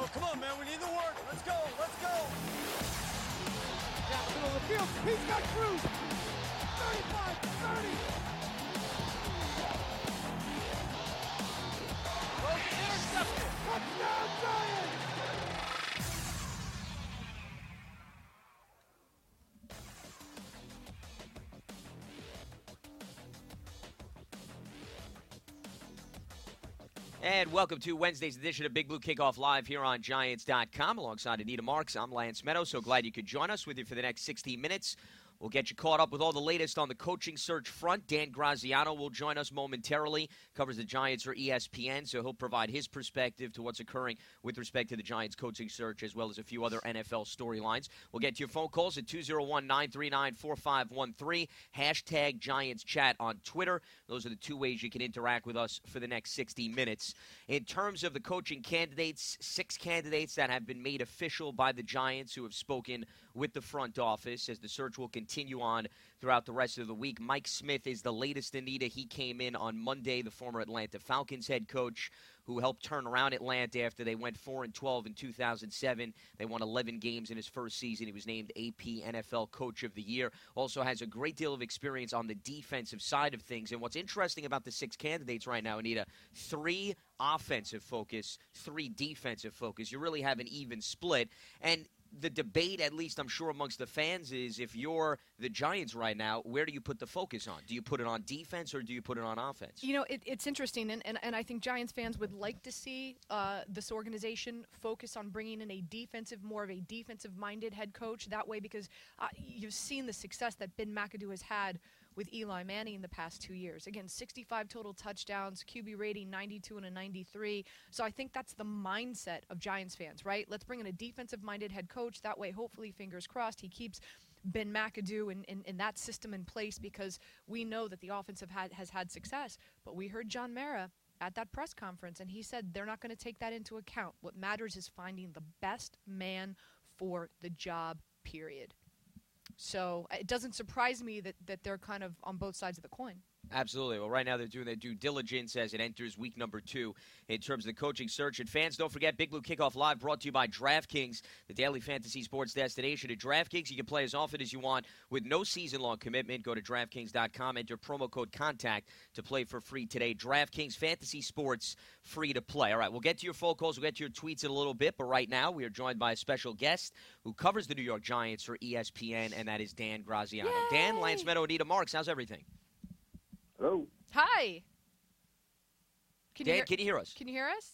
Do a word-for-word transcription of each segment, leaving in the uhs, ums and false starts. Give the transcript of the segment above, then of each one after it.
Come on, man. We need the work. Let's go. Let's go. Down the middle of the field. He's got Cruz. thirty-five, thirty. Throws it intercepted. Touchdown, Giants. And welcome to Wednesday's edition of Big Blue Kickoff Live here on Giants dot com. Alongside Anita Marks, I'm Lance Meadows. So glad you could join us with you for the next sixty minutes. We'll get you caught up with all the latest on the coaching search front. Dan Graziano will join us momentarily. Covers the Giants for E S P N, so he'll provide his perspective to what's occurring with respect to the Giants coaching search, as well as a few other N F L storylines. We'll get to your phone calls at two oh one, nine three nine, four five one three. Hashtag Giants Chat on Twitter. Those are the two ways you can interact with us for the next sixty minutes. In terms of the coaching candidates, six candidates that have been made official by the Giants who have spoken with the front office as the search will continue on throughout the rest of the week. Mike Smith is the latest, Anita. He came in on Monday, the former Atlanta Falcons head coach who helped turn around Atlanta after they went four and twelve in two thousand seven. They won eleven games in his first season. He was named A P N F L Coach of the Year. Also has a great deal of experience on the defensive side of things. And what's interesting about the six candidates right now, Anita, three offensive focus, three defensive focus. You really have an even split. And the debate, at least I'm sure amongst the fans, is if you're the Giants right now, where do you put the focus on? Do you put it on defense or do you put it on offense? You know, it, it's interesting, and, and, and I think Giants fans would like to see uh, this organization focus on bringing in a defensive, more of a defensive-minded head coach that way, because uh, you've seen the success that Ben McAdoo has had with Eli Manning in the past two years. Again, sixty-five total touchdowns, Q B rating ninety-two and a ninety-three. So I think that's the mindset of Giants fans, right? Let's bring in a defensive-minded head coach. That way, hopefully, fingers crossed, he keeps Ben McAdoo in, in, in that system in place, because we know that the offense have had, has had success. But we heard John Mara at that press conference, and he said they're not going to take that into account. What matters is finding the best man for the job, period. So it doesn't surprise me that, that they're kind of on both sides of the coin. Absolutely. Well, right now they're doing their due diligence as it enters week number two in terms of the coaching search. And fans, don't forget, Big Blue Kickoff Live brought to you by DraftKings, the daily fantasy sports destination. At DraftKings, you can play as often as you want with no season-long commitment. Go to DraftKings dot com, enter promo code CONTACT to play for free today. DraftKings Fantasy Sports, free to play. All right, we'll get to your phone calls. We'll get to your tweets in a little bit. But right now, we are joined by a special guest who covers the New York Giants for E S P N, and that is Dan Graziano. Yay! Dan, Lance Meadow, Anita Marks, how's everything? Hello. Hi. Can Dan, you hear, can you hear us? Can you hear us?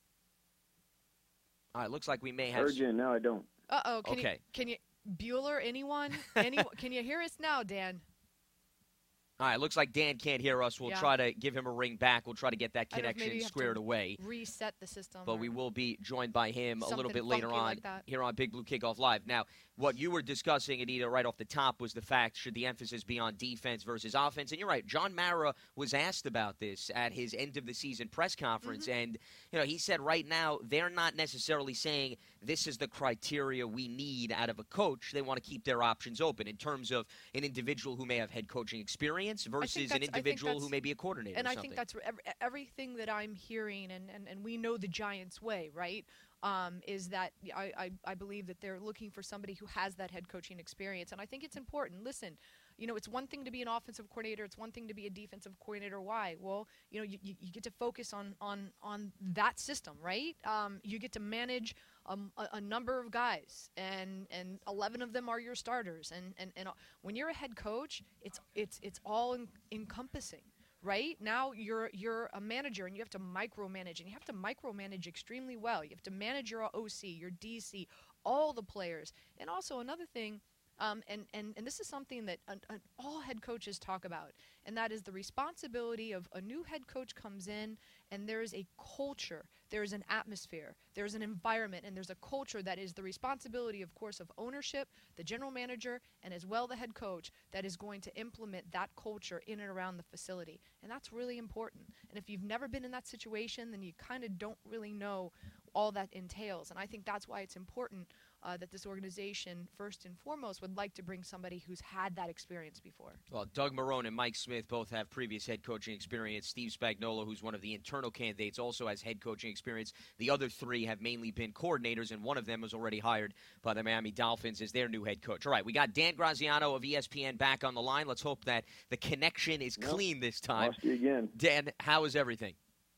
All right, looks like we may have... Heard you, now I don't. Uh-oh. Can Okay. You, can you, Bueller, anyone? anyone? Can you hear us now, Dan? All right, looks like Dan can't hear us. We'll Yeah. try to give him a ring back. We'll try to get that I don't know if maybe connection you have squared to away. Reset the system. But or we will be joined by him a little something bit later funky on like that. here on Big Blue Kickoff Live. Now, what you were discussing, Anita, right off the top was the fact, should the emphasis be on defense versus offense? And you're right, John Mara was asked about this at his end-of-the-season press conference. Mm-hmm. And, you know, he said right now they're not necessarily saying this is the criteria we need out of a coach. They want to keep their options open in terms of an individual who may have head coaching experience versus an that's- I think individual who that's- may be a coordinator And or I something. think that's every, everything that I'm hearing, and, and, and we know the Giants way, right? Um, is that I, I, I believe that they're looking for somebody who has that head coaching experience. And I think it's important. Listen, you know, it's one thing to be an offensive coordinator. It's one thing to be a defensive coordinator. Why? Well, you know, you, you, you get to focus on, on, on that system, right? Um, you get to manage um, a, a number of guys, and, and eleven of them are your starters. And, and, and when you're a head coach, it's, it's, it's all en- encompassing. Right now, you're you're a manager, and you have to micromanage, and you have to micromanage extremely well. You have to manage your O C, your D C, all the players, and also another thing, um, and, and and this is something that uh, uh, all head coaches talk about, and that is the responsibility of a new head coach comes in, and there is a culture, there is an atmosphere, there is an environment, and there's a culture that is the responsibility, of course, of ownership, the general manager, and as well the head coach that is going to implement that culture in and around the facility. And that's really important. And if you've never been in that situation, then you kind of don't really know all that entails. And I think that's why it's important uh, that this organization, first and foremost, would like to bring somebody who's had that experience before. Well, Doug Marrone and Mike Smith both have previous head coaching experience. Steve Spagnuolo, who's one of the internal candidates, also has head coaching experience. The other three have mainly been coordinators, and one of them was already hired by the Miami Dolphins as their new head coach. All right, we got Dan Graziano of E S P N back on the line. Let's hope that the connection is Yep. clean this time. Lost you again. Dan, how is everything?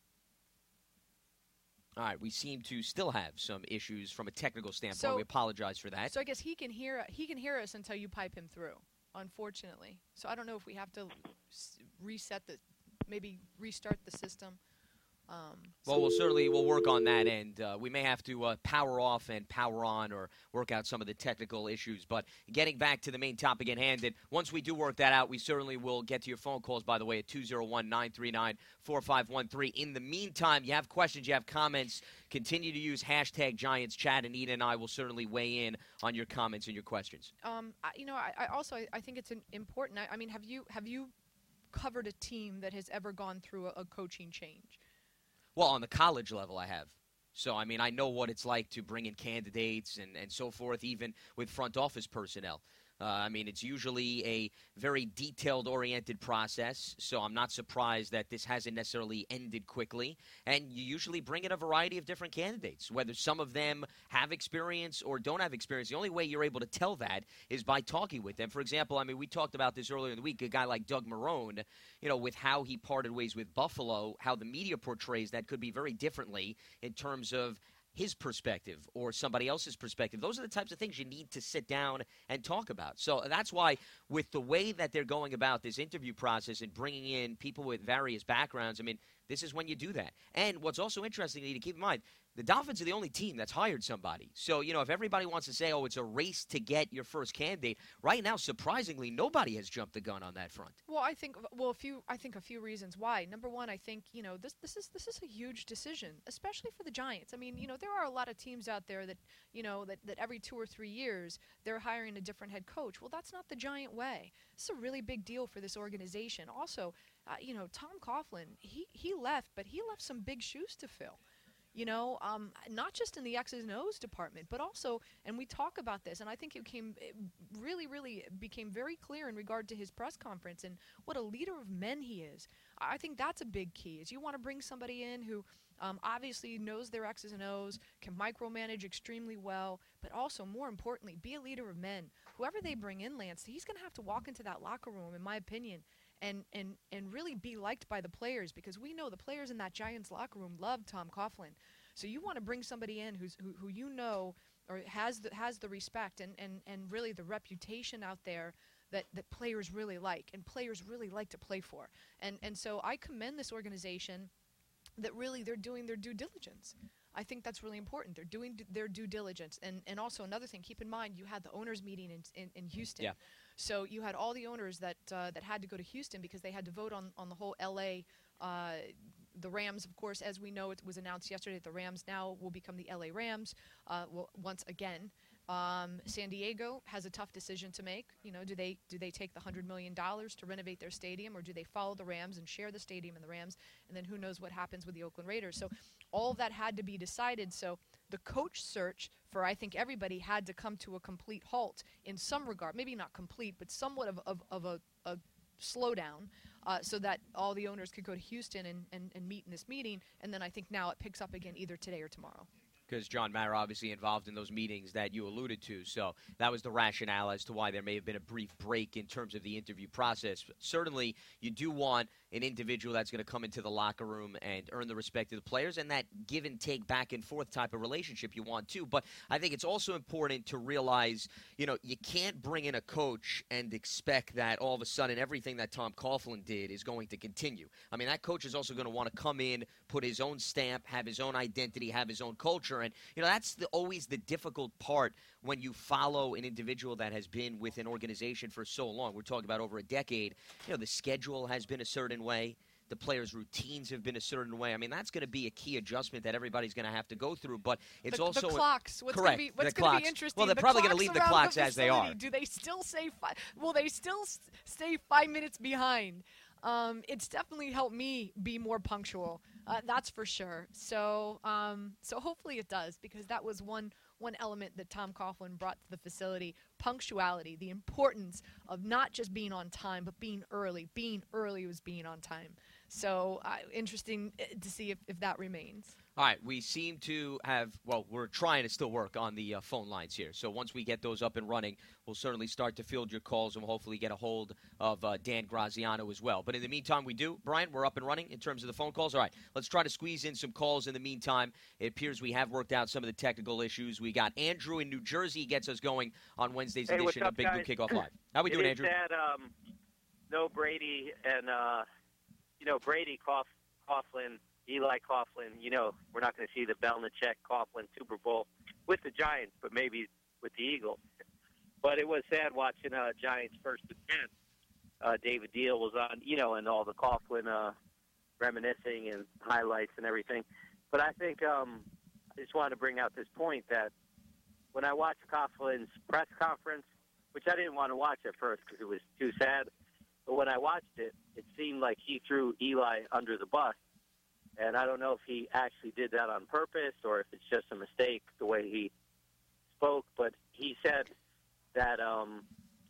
All right, we seem to still have some issues from a technical standpoint. So- we apologize for that. So I guess he can hear he can hear us until you pipe him through, unfortunately. So I don't know if we have to s- reset the, maybe restart the system. Um, Well, we'll certainly we'll work on that, and uh, we may have to uh, power off and power on or work out some of the technical issues. But getting back to the main topic at hand, and once we do work that out, we certainly will get to your phone calls, by the way, at two oh one, nine three nine, four five one three. In the meantime, you have questions, you have comments, continue to use hashtag Giants Chat, and Eda and I will certainly weigh in on your comments and your questions. um, I, you know, I, I also I, I think it's an important. I, I mean, have you have you covered a team that has ever gone through a, a coaching change? Well, on the college level, I have. So, I mean, I know what it's like to bring in candidates and, and so forth, even with front office personnel. Uh, I mean, it's usually a very detailed-oriented process, so I'm not surprised that this hasn't necessarily ended quickly. And you usually bring in a variety of different candidates, whether some of them have experience or don't have experience. The only way you're able to tell that is by talking with them. For example, I mean, we talked about this earlier in the week, a guy like Doug Marrone, you know, with how he parted ways with Buffalo, how the media portrays that could be very differently in terms of his perspective or somebody else's perspective. Those are the types of things you need to sit down and talk about. So that's why with the way that they're going about this interview process and bringing in people with various backgrounds, I mean, this is when you do that. And what's also interesting to keep in mind, the Dolphins are the only team that's hired somebody. So, you know, if everybody wants to say, oh, it's a race to get your first candidate, right now, surprisingly, nobody has jumped the gun on that front. Well, I think well, a few. I think a few reasons why. Number one, I think you know this. This is this is a huge decision, especially for the Giants. I mean, you know, there are a lot of teams out there that you know that, that every two or three years they're hiring a different head coach. Well, that's not the Giant way. It's a really big deal for this organization. Also, uh, you know, Tom Coughlin, he he left, but he left some big shoes to fill. You know, um, not just in the X's and O's department, but also, and we talk about this, and I think it came it really, really became very clear in regard to his press conference and what a leader of men he is. I think that's a big key, is you want to bring somebody in who um, obviously knows their X's and O's, can micromanage extremely well, but also, more importantly, be a leader of men. Whoever they bring in, Lance, he's going to have to walk into that locker room, in my opinion, and, and, and really be liked by the players, because we know the players in that Giants locker room love Tom Coughlin. So you want to bring somebody in who's who, who you know or has the, has the respect and, and, and really the reputation out there that, that players really like and players really like to play for. And and so I commend this organization that really they're doing their due diligence. I think that's really important. They're doing d- their due diligence. And and also another thing, keep in mind, you had the owners meeting in in, in Houston. Yeah. So you had all the owners that uh, that had to go to Houston because they had to vote on, on the whole L A uh, the Rams, of course, as we know, it was announced yesterday that the Rams now will become the L A Rams uh, well, once again. Um, San Diego has a tough decision to make. You know, do they do they take the one hundred million dollars to renovate their stadium, or do they follow the Rams and share the stadium and the Rams? And then who knows what happens with the Oakland Raiders. So all of that had to be decided. So the coach search for, I think, everybody had to come to a complete halt in some regard. Maybe not complete, but somewhat of, of, of a, a slowdown. Uh, so that all the owners could go to Houston and, and, and meet in this meeting. And then I think now it picks up again either today or tomorrow. Because John Mara obviously involved in those meetings that you alluded to. So that was the rationale as to why there may have been a brief break in terms of the interview process. But certainly, you do want an individual that's going to come into the locker room and earn the respect of the players, and that give and take back and forth type of relationship you want too. But I think it's also important to realize, you know, you can't bring in a coach and expect that all of a sudden everything that Tom Coughlin did is going to continue. I mean, that coach is also going to want to come in, put his own stamp, have his own identity, have his own culture. And, you know, that's the, always the difficult part when you follow an individual that has been with an organization for so long. We're talking about over a decade. You know, the schedule has been a certain way. The players' routines have been a certain way. I mean, that's going to be a key adjustment that everybody's going to have to go through. But it's the, also the clocks. What's correct. Gonna be, what's the going to clocks. be interesting? Well, they're the probably going to clocks leave the around clocks the as they are. Do they still say five? Will they still s- stay five minutes behind? Um, it's definitely helped me be more punctual. Uh, that's for sure. So, um, so hopefully it does, because that was one one element that Tom Coughlin brought to the facility, punctuality, the importance of not just being on time, but being early. Being early was being on time. So uh, interesting to see if, if that remains. All right, we seem to have, well, we're trying to still work on the uh, phone lines here. So once we get those up and running, we'll certainly start to field your calls and we'll hopefully get a hold of uh, Dan Graziano as well. But in the meantime, we do. Brian, we're up and running in terms of the phone calls. All right, let's try to squeeze in some calls in the meantime. It appears we have worked out some of the technical issues. We got Andrew in New Jersey gets us going on Wednesday's hey, edition up, of Big guys? Blue Kickoff Live. How we doing, it is Andrew? Sad, um, no Brady and, uh, you know, Brady, Cough, Coughlin, Eli Coughlin, you know, we're not going to see the Belichick Coughlin Super Bowl with the Giants, but maybe with the Eagles. But it was sad watching uh, Giants first and ten. Uh, David Deal was on, you know, and all the Coughlin uh, reminiscing and highlights and everything. But I think um, I just wanted to bring out this point that when I watched Coughlin's press conference, which I didn't want to watch at first because it was too sad, but when I watched it, it seemed like he threw Eli under the bus. And I don't know if he actually did that on purpose or if it's just a mistake the way he spoke. But he said that um,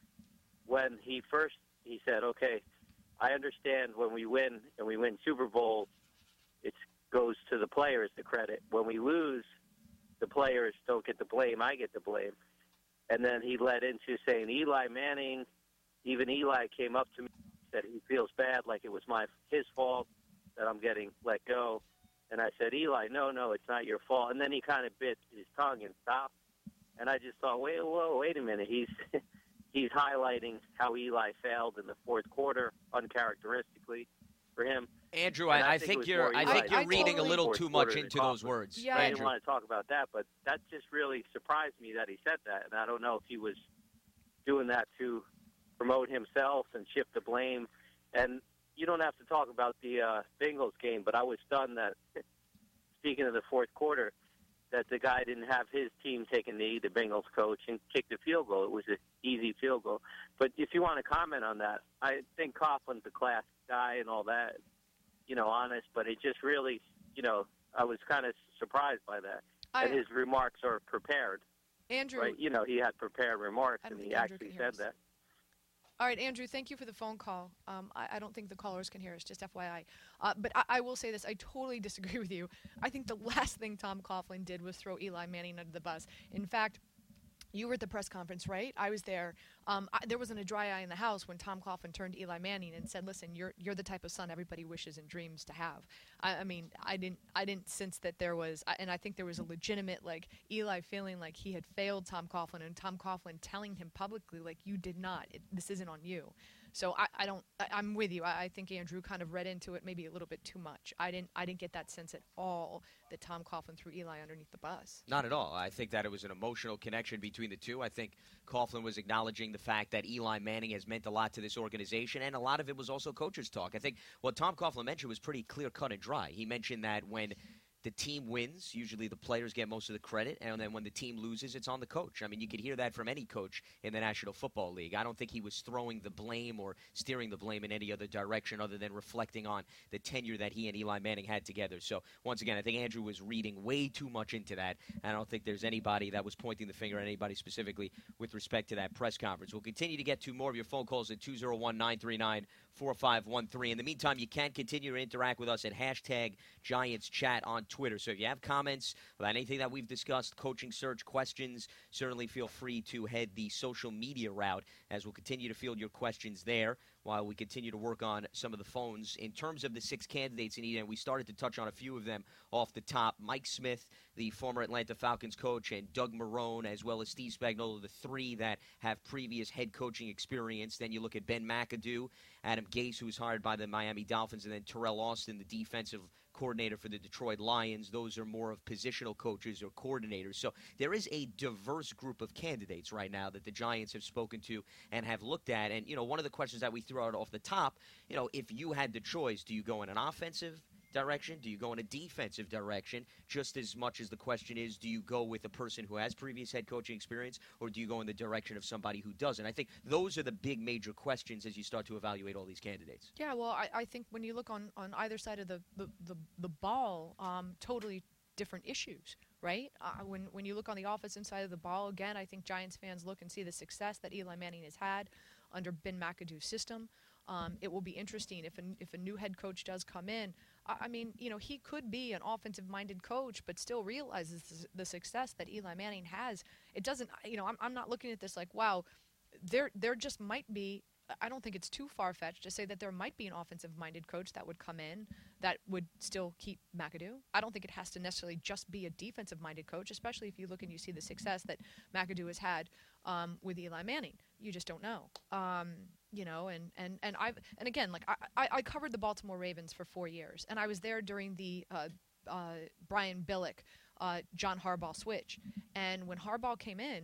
when he first, he said, okay, I understand when we win and we win Super Bowls, it goes to the players, the credit. When we lose, the players don't get the blame. I get the blame. And then he led into saying Eli Manning, even Eli came up to me and said he feels bad, like it was my his fault that I'm getting let go. And I said, Eli, no, no, it's not your fault. And then he kind of bit his tongue and stopped. And I just thought, wait, whoa, wait a minute. He's he's highlighting how Eli failed in the fourth quarter, uncharacteristically for him. Andrew, And I, I think it think was you're more I Eli think you're I reading totally- a little Fourth too much quarter into to those Coughlin. words. Yeah, I Andrew. didn't want to talk about that, but that just really surprised me that he said that. And I don't know if he was doing that to promote himself and shift the blame. And you don't have to talk about the uh, Bengals game, but I was stunned that, speaking of the fourth quarter, that the guy didn't have his team take a knee, the Bengals coach, and kick the field goal. It was an easy field goal. But if you want to comment on that, I think Coughlin's a class guy and all that, you know, honest, but it just really, you know, I was kind of surprised by that. I, and his remarks are prepared, Andrew, right? You know, he had prepared remarks, I don't and think he Andrew actually can hear said us. that. All right, Andrew, thank you for the phone call. Um, I, I don't think the callers can hear us, just F Y I. Uh, but I, I will say this. I totally disagree with you. I think the last thing Tom Coughlin did was throw Eli Manning under the bus. In fact, you were at the press conference, right? I was there. Um, I, there wasn't a dry eye in the house when Tom Coughlin turned to Eli Manning and said, "Listen, you're you're the type of son everybody wishes and dreams to have." I, I mean, I didn't I didn't sense that there was, and I think there was a legitimate like Eli feeling like he had failed Tom Coughlin, and Tom Coughlin telling him publicly like, "You did not. It, this isn't on you." So I, I don't. I, I'm with you. I, I think Andrew kind of read into it maybe a little bit too much. I didn't. I didn't get that sense at all that Tom Coughlin threw Eli underneath the bus. Not at all. I think that it was an emotional connection between the two. I think Coughlin was acknowledging the fact that Eli Manning has meant a lot to this organization, and a lot of it was also coaches' talk. I think what Tom Coughlin mentioned was pretty clear-cut and dry. He mentioned that when the team wins, usually the players get most of the credit, and then when the team loses, it's on the coach. I mean, you could hear that from any coach in the National Football League. I don't think he was throwing the blame or steering the blame in any other direction other than reflecting on the tenure that he and Eli Manning had together. So, once again, I think Andrew was reading way too much into that. I don't think there's anybody that was pointing the finger at anybody specifically with respect to that press conference. We'll continue to get to more of your phone calls at two oh one, nine three nine, four five one three. In the meantime, you can continue to interact with us at hashtag Giants Chat on Twitter. So if you have comments about anything that we've discussed, coaching search questions, certainly feel free to head the social media route as we'll continue to field your questions there while we continue to work on some of the phones. In terms of the six candidates, Anita, and we started to touch on a few of them off the top, Mike Smith, the former Atlanta Falcons coach, and Doug Marrone, as well as Steve Spagnuolo, the three that have previous head coaching experience. Then you look at Ben McAdoo, Adam Gase, who was hired by the Miami Dolphins, and then Terrell Austin, the defensive coordinator for the Detroit Lions. Those are more of positional coaches or coordinators. So there is a diverse group of candidates right now that the Giants have spoken to and have looked at. And, you know, one of the questions that we threw out off the top, you know, if you had the choice, do you go in an offensive direction? Do you go in a defensive direction? Just as much as the question is, do you go with a person who has previous head coaching experience, or do you go in the direction of somebody who doesn't? I think those are the big major questions as you start to evaluate all these candidates. Yeah, well, I, I think when you look on, on either side of the, the, the, the ball, um, totally different issues, right? Uh, when when you look on the offensive side of the ball, again, I think Giants fans look and see the success that Eli Manning has had under Ben McAdoo's system. Um, it will be interesting if a, if a new head coach does come in. I, I mean, you know, he could be an offensive-minded coach, but still realizes the, the success that Eli Manning has. It doesn't, you know, I'm, I'm not looking at this like, wow, there there just might be. I don't think it's too far-fetched to say that there might be an offensive-minded coach that would come in that would still keep McAdoo. I don't think it has to necessarily just be a defensive-minded coach, especially if you look and you see the success that McAdoo has had um, with Eli Manning. You just don't know. Um, you know, and, and, and I've and again, like I, I, I covered the Baltimore Ravens for four years, and I was there during the uh, uh, Brian Billick, uh, John Harbaugh switch. And when Harbaugh came in,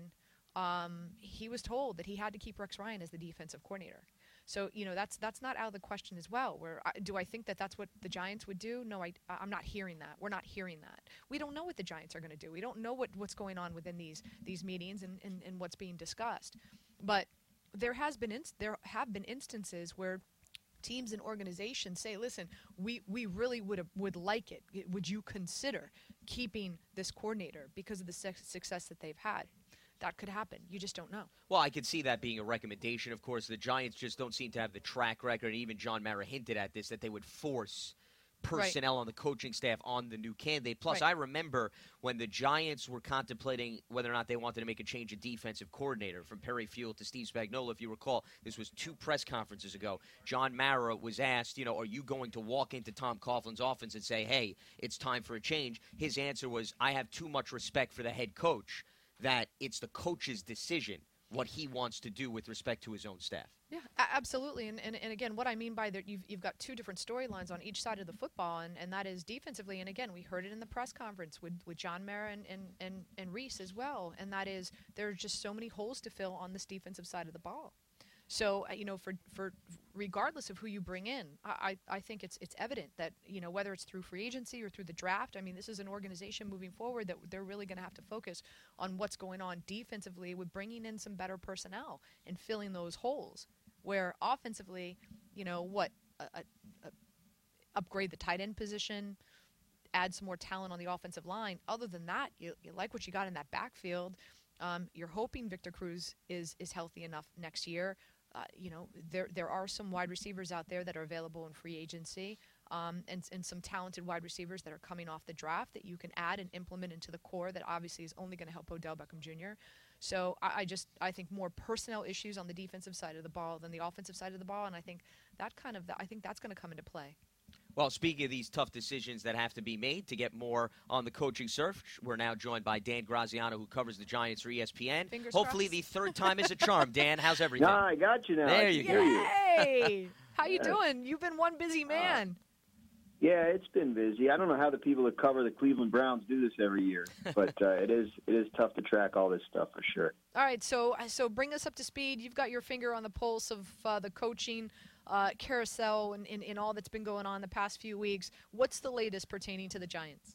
Um, he was told that he had to keep Rex Ryan as the defensive coordinator. So, you know, that's that's not out of the question as well. Where I, do I think that that's what the Giants would do? No, I, I'm not hearing that. We're not hearing that. We don't know what the Giants are going to do. We don't know what, what's going on within these these meetings and, and, and what's being discussed. But there has been inst- there have been instances where teams and organizations say, listen, we, we really would would like it. Would you consider keeping this coordinator because of the su- success that they've had? That could happen. You just don't know. Well, I could see that being a recommendation. Of course, the Giants just don't seem to have the track record. Even John Mara hinted at this, that they would force personnel right. on the coaching staff on the new candidate. Plus, right. I remember when the Giants were contemplating whether or not they wanted to make a change of defensive coordinator from Perry Field to Steve Spagnuolo. If you recall, this was two press conferences ago. John Mara was asked, you know, are you going to walk into Tom Coughlin's office and say, hey, it's time for a change? His answer was, I have too much respect for the head coach that it's the coach's decision what he wants to do with respect to his own staff. Yeah, a- absolutely. And, and and again, what I mean by that, you've you've got two different storylines on each side of the football, and, and that is defensively. And again, we heard it in the press conference with, with John Mara and, and, and, and Reese as well. And that is there are just so many holes to fill on this defensive side of the ball. So, uh, you know, for for regardless of who you bring in, I, I think it's it's evident that, you know, whether it's through free agency or through the draft, I mean, this is an organization moving forward that they're really going to have to focus on what's going on defensively with bringing in some better personnel and filling those holes. Where offensively, you know, what, uh, uh, upgrade the tight end position, add some more talent on the offensive line. Other than that, you, you like what you got in that backfield. Um, you're hoping Victor Cruz is is healthy enough next year. Uh, you know, there there are some wide receivers out there that are available in free agency, um, and and some talented wide receivers that are coming off the draft that you can add and implement into the core. That obviously is only going to help Odell Beckham Junior So I, I just I think more personnel issues on the defensive side of the ball than the offensive side of the ball, and I think that kind of I think that's going to come into play. Well, speaking of these tough decisions that have to be made to get more on the coaching search, we're now joined by Dan Graziano, who covers the Giants for E S P N. Fingers Hopefully crossed. the third time is a charm. Dan, how's everything? No, I got you now. There I you can go. hear you. Hey, how you doing? You've been one busy man. Yeah, it's been busy. I don't know how the people that cover the Cleveland Browns do this every year, but uh, it is it is tough to track all this stuff for sure. All right, so so bring us up to speed. You've got your finger on the pulse of uh, the coaching uh, carousel and in, in all that's been going on the past few weeks. What's the latest pertaining to the Giants?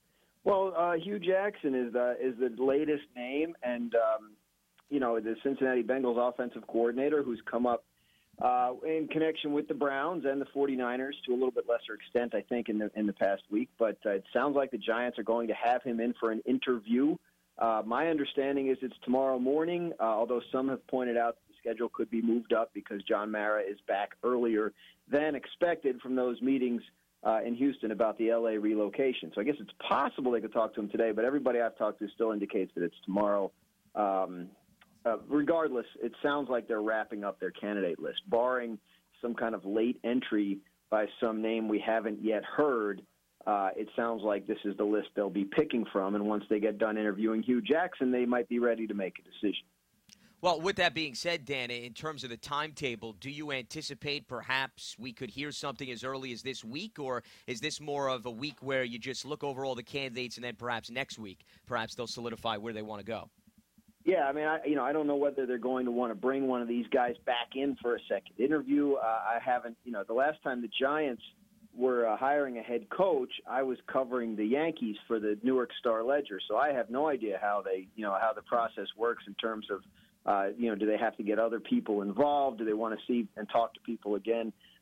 Well, uh, Hugh Jackson is the is the latest name, and um, you know, the Cincinnati Bengals offensive coordinator, who's come up uh, in connection with the Browns and the 49ers to a little bit lesser extent, I think, in the in the past week. But uh, it sounds like the Giants are going to have him in for an interview. Uh, my understanding is it's tomorrow morning, uh, although some have pointed out the schedule could be moved up because John Mara is back earlier than expected from those meetings uh, in Houston about the L A relocation. So I guess it's possible they could talk to him today, but everybody I've talked to still indicates that it's tomorrow. Um, uh, regardless, it sounds like they're wrapping up their candidate list, barring some kind of late entry by some name we haven't yet heard. Uh, it sounds like this is the list they'll be picking from, and once they get done interviewing Hugh Jackson, they might be ready to make a decision. Well, with that being said, Dan, in terms of the timetable, do you anticipate perhaps we could hear something as early as this week, or is this more of a week where you just look over all the candidates and then perhaps next week, perhaps they'll solidify where they want to go? Yeah, I mean, I, you know, I don't know whether they're going to want to bring one of these guys back in for a second interview. Uh, I haven't, you know, the last time the Giants were uh, hiring a head coach, I was covering the Yankees for the Newark Star-Ledger, so I have no idea how they, you know, how the process works in terms of, uh, you know, do they have to get other people involved? Do they want to see and talk to people again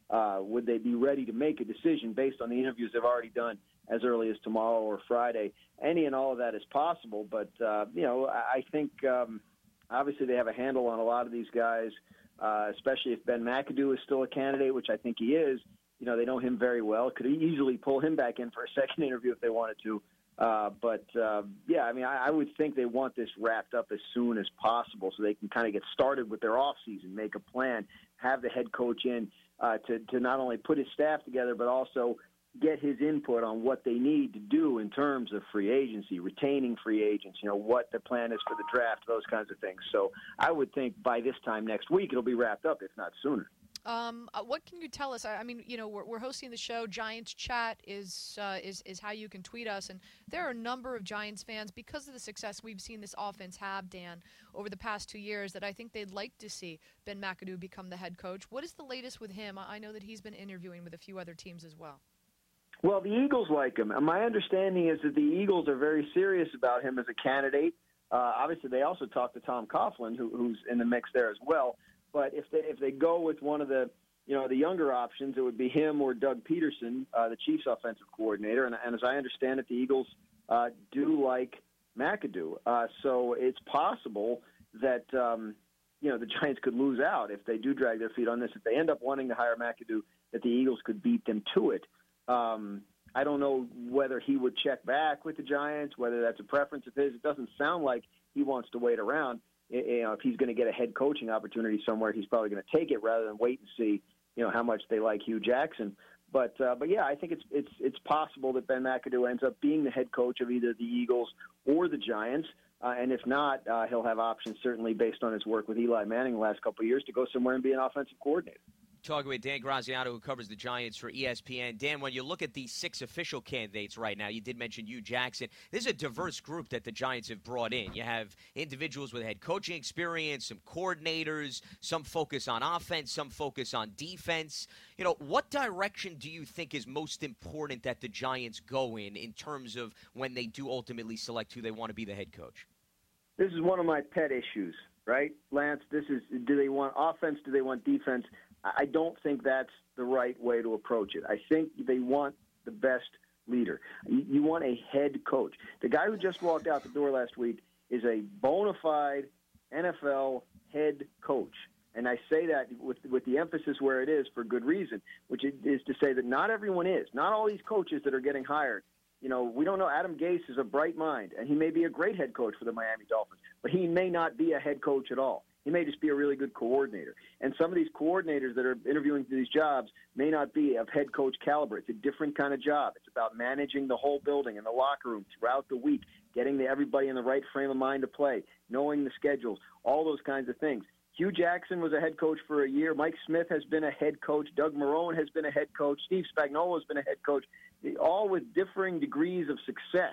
Uh, would they be ready to make a decision based on the interviews they've already done as early as tomorrow or Friday? Any and all of that is possible, but, uh, you know, I think um, obviously they have a handle on a lot of these guys, uh, especially if Ben McAdoo is still a candidate, which I think he is. You know, they know him very well. Could easily pull him back in for a second interview if they wanted to. Uh, but, uh, yeah, I mean, I, I would think they want this wrapped up as soon as possible so they can kind of get started with their offseason, make a plan, have the head coach in uh, to, to not only put his staff together but also get his input on what they need to do in terms of free agency, retaining free agents, you know, what the plan is for the draft, those kinds of things. So I would think by this time next week it'll be wrapped up, if not sooner. Um, uh, what can you tell us? I, I mean, you know, we're, we're hosting the show. Giants Chat is, uh, is is how you can tweet us, and there are a number of Giants fans because of the success we've seen this offense have, Dan, over the past two years. That I think they'd like to see Ben McAdoo become the head coach. What is the latest with him? I know that he's been interviewing with a few other teams as well. Well, the Eagles like him. My understanding is that the Eagles are very serious about him as a candidate. Uh, obviously, they also talked to Tom Coughlin, who, who's in the mix there as well. But if they if they go with one of the you know the younger options, it would be him or Doug Peterson, uh, the Chiefs' offensive coordinator. And, and as I understand it, the Eagles uh, do like McAdoo. Uh, so it's possible that um, you know the Giants could lose out if they do drag their feet on this. If they end up wanting to hire McAdoo, that the Eagles could beat them to it. Um, I don't know whether he would check back with the Giants, whether that's a preference of his. It doesn't sound like he wants to wait around. You know, if he's going to get a head coaching opportunity somewhere, he's probably going to take it rather than wait and see, you know, how much they like Hugh Jackson. But, uh, but yeah, I think it's it's it's possible that Ben McAdoo ends up being the head coach of either the Eagles or the Giants. Uh, and if not, uh, he'll have options, certainly based on his work with Eli Manning the last couple of years, to go somewhere and be an offensive coordinator. Talking with Dan Graziano, who covers the Giants for E S P N. Dan, when you look at these six official candidates right now, you did mention Hugh Jackson. This is a diverse group that the Giants have brought in. You have individuals with head coaching experience, some coordinators, some focus on offense, some focus on defense. You know, what direction do you think is most important that the Giants go in in terms of when they do ultimately select who they want to be the head coach? This is one of my pet issues, right, Lance? This is, do they want offense? Do they want defense? I don't think that's the right way to approach it. I think they want the best leader. You want a head coach. The guy who just walked out the door last week is a bona fide N F L head coach. And I say that with with the emphasis where it is for good reason, which is to say that not everyone is. Not all these coaches that are getting hired. You know, we don't know. Adam Gase is a bright mind, and he may be a great head coach for the Miami Dolphins, but he may not be a head coach at all. He may just be a really good coordinator. And some of these coordinators that are interviewing for these jobs may not be of head coach caliber. It's a different kind of job. It's about managing the whole building and the locker room throughout the week, getting the, everybody in the right frame of mind to play, knowing the schedules, all those kinds of things. Hugh Jackson was a head coach for a year. Mike Smith has been a head coach. Doug Marrone has been a head coach. Steve Spagnuolo has been a head coach, all with differing degrees of success.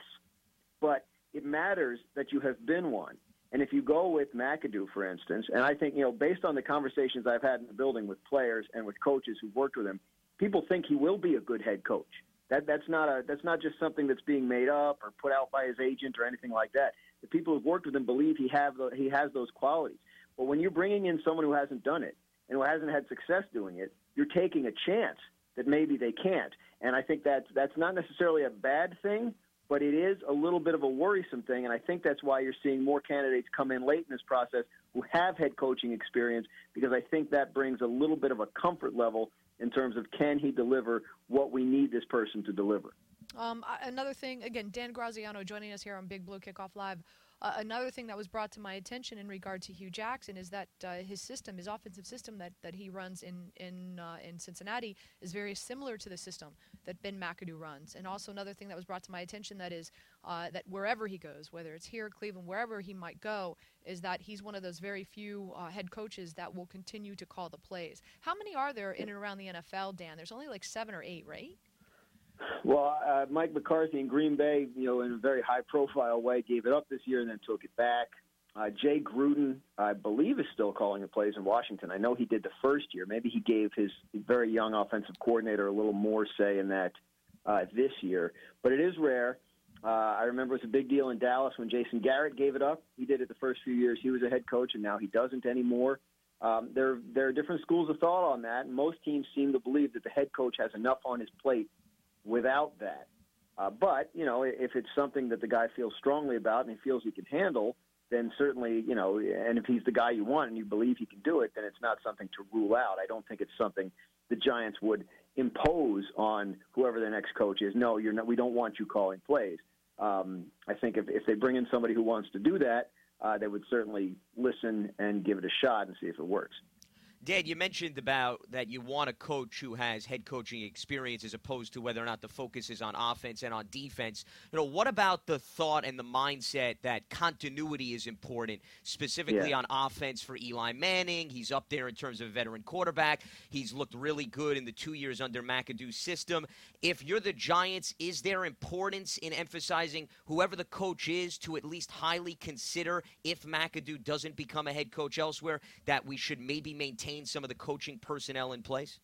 But it matters that you have been one. And if you go with McAdoo, for instance, and I think, you know, based on the conversations I've had in the building with players and with coaches who've worked with him, people think he will be a good head coach. That that's not a that's not just something that's being made up or put out by his agent or anything like that. The people who've worked with him believe he have the, he has those qualities. But when you're bringing in someone who hasn't done it and who hasn't had success doing it, you're taking a chance that maybe they can't. And I think that's that's not necessarily a bad thing, but it is a little bit of a worrisome thing, and I think that's why you're seeing more candidates come in late in this process who have head coaching experience, because I think that brings a little bit of a comfort level in terms of can he deliver what we need this person to deliver. Um, another thing, again, Dan Graziano joining us here on Big Blue Kickoff Live. Uh, another thing that was brought to my attention in regard to Hugh Jackson is that uh, his system, his offensive system that, that he runs in in uh, in Cincinnati, is very similar to the system that Ben McAdoo runs. And also another thing that was brought to my attention that is uh, that wherever he goes, whether it's here, Cleveland, wherever he might go, is that he's one of those very few uh, head coaches that will continue to call the plays. How many are there in and around the N F L, Dan? There's only like seven or eight, right? Well, uh, Mike McCarthy in Green Bay, you know, in a very high-profile way, gave it up this year and then took it back. Uh, Jay Gruden, I believe, is still calling the plays in Washington. I know he did the first year. Maybe he gave his very young offensive coordinator a little more say in that uh, this year. But it is rare. Uh, I remember it was a big deal in Dallas when Jason Garrett gave it up. He did it the first few years. He was a head coach, and now he doesn't anymore. Um, there, there are different schools of thought on that, and most teams seem to believe that the head coach has enough on his plate without that. Uh, but, you know, if it's something that the guy feels strongly about and he feels he can handle, then certainly, you know, and if he's the guy you want and you believe he can do it, then it's not something to rule out. I don't think it's something the Giants would impose on whoever their next coach is. No, you're not. We don't want you calling plays. Um, I think if, if they bring in somebody who wants to do that, uh, they would certainly listen and give it a shot and see if it works. Dan, you mentioned about that you want a coach who has head coaching experience as opposed to whether or not the focus is on offense and on defense. You know, what about the thought and the mindset that continuity is important, specifically yeah. on offense for Eli Manning? He's up there in terms of a veteran quarterback. He's looked really good in the two years under McAdoo's system. If you're the Giants, is there importance in emphasizing whoever the coach is to at least highly consider, if McAdoo doesn't become a head coach elsewhere, that we should maybe maintain some of the coaching personnel in place?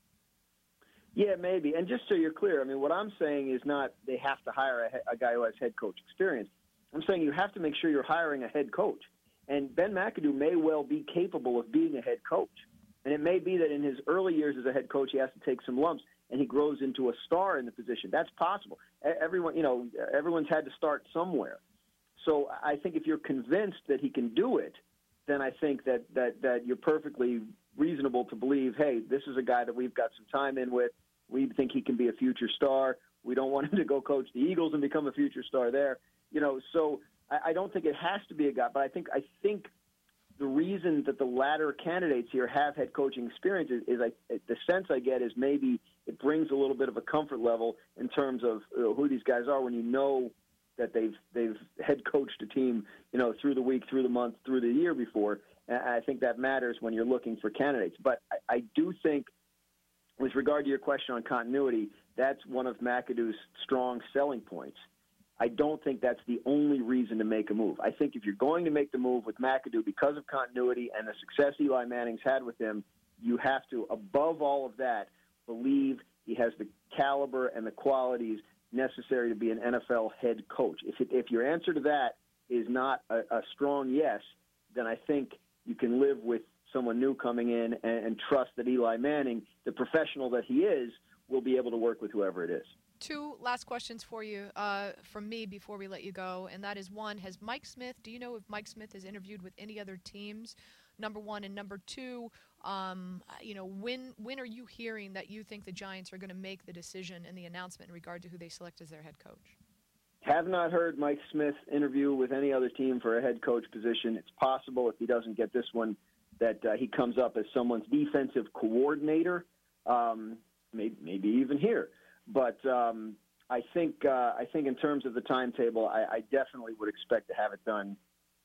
Yeah, maybe. And just so you're clear, I mean, what I'm saying is not they have to hire a, a guy who has head coach experience. I'm saying you have to make sure you're hiring a head coach. And Ben McAdoo may well be capable of being a head coach. And it may be that in his early years as a head coach, he has to take some lumps and he grows into a star in the position. That's possible. Everyone, you know, everyone's had to start somewhere. So I think if you're convinced that he can do it, then I think that, that, that you're perfectly reasonable to believe, hey, this is a guy that we've got some time in with. We think he can be a future star. We don't want him to go coach the Eagles and become a future star there. You know, so I, I don't think it has to be a guy, but I think I think the reason that the latter candidates here have head coaching experience is, is I, the sense I get is maybe it brings a little bit of a comfort level in terms of uh, who these guys are when you know that they've they've head coached a team, you know, through the week, through the month, through the year before. And I think that matters when you're looking for candidates. But I, I do think, with regard to your question on continuity, that's one of McAdoo's strong selling points. I don't think that's the only reason to make a move. I think if you're going to make the move with McAdoo because of continuity and the success Eli Manning's had with him, you have to, above all of that, believe he has the caliber and the qualities necessary to be an N F L head coach. If, it, if your answer to that is not a, a strong yes, then I think you can live with someone new coming in and, and trust that Eli Manning, the professional that he is, will be able to work with whoever it is. Two last questions for you uh, from me before we let you go, and that is one, has Mike Smith, do you know if Mike Smith has interviewed with any other teams, number one, and number two, um, you know, when when are you hearing that you think the Giants are going to make the decision and the announcement in regard to who they select as their head coach? Have not heard Mike Smith interview with any other team for a head coach position. It's possible if he doesn't get this one that uh, he comes up as someone's defensive coordinator, um, maybe, maybe even here. But um, I think uh, I think in terms of the timetable, I, I definitely would expect to have it done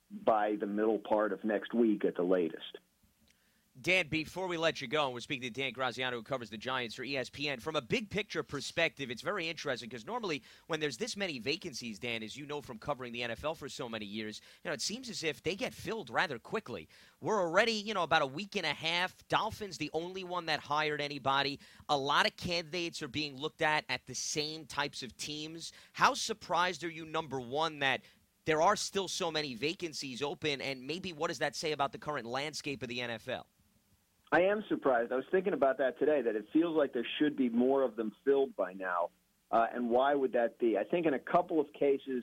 by the middle part of next week at the latest. Dan, before we let you go, and we're speaking to Dan Graziano, who covers the Giants for E S P N. From a big-picture perspective, it's very interesting because normally when there's this many vacancies, Dan, as you know from covering the N F L for so many years, you know, it seems as if they get filled rather quickly. We're already, you know, about a week and a half. Dolphins, the only one that hired anybody. A lot of candidates are being looked at at the same types of teams. How surprised are you, number one, that there are still so many vacancies open, and maybe what does that say about the current landscape of the N F L? I am surprised. I was thinking about that today, that it feels like there should be more of them filled by now. Uh, and why would that be? I think in a couple of cases,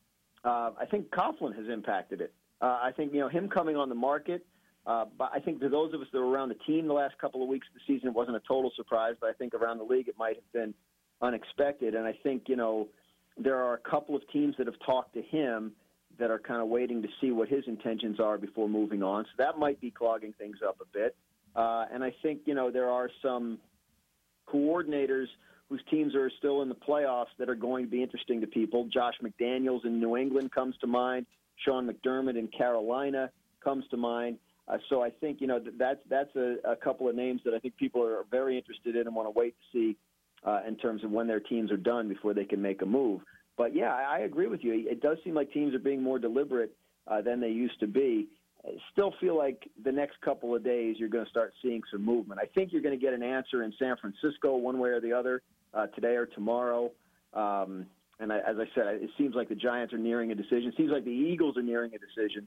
uh, I think Coughlin has impacted it. Uh, I think, you know, him coming on the market, uh, but I think to those of us that were around the team the last couple of weeks of the season, it wasn't a total surprise, but I think around the league it might have been unexpected. And I think, you know, there are a couple of teams that have talked to him that are kind of waiting to see what his intentions are before moving on. So that might be clogging things up a bit. Uh, and I think, you know, there are some coordinators whose teams are still in the playoffs that are going to be interesting to people. Josh McDaniels in New England comes to mind. Sean McDermott in Carolina comes to mind. Uh, so I think, you know, that's, that's a, a couple of names that I think people are very interested in and want to wait to see uh, in terms of when their teams are done before they can make a move. But, yeah, I, I agree with you. It does seem like teams are being more deliberate uh, than they used to be. I still feel like the next couple of days you're going to start seeing some movement. I think you're going to get an answer in San Francisco one way or the other uh, today or tomorrow. Um, and I, as I said, it seems like the Giants are nearing a decision. It seems like the Eagles are nearing a decision.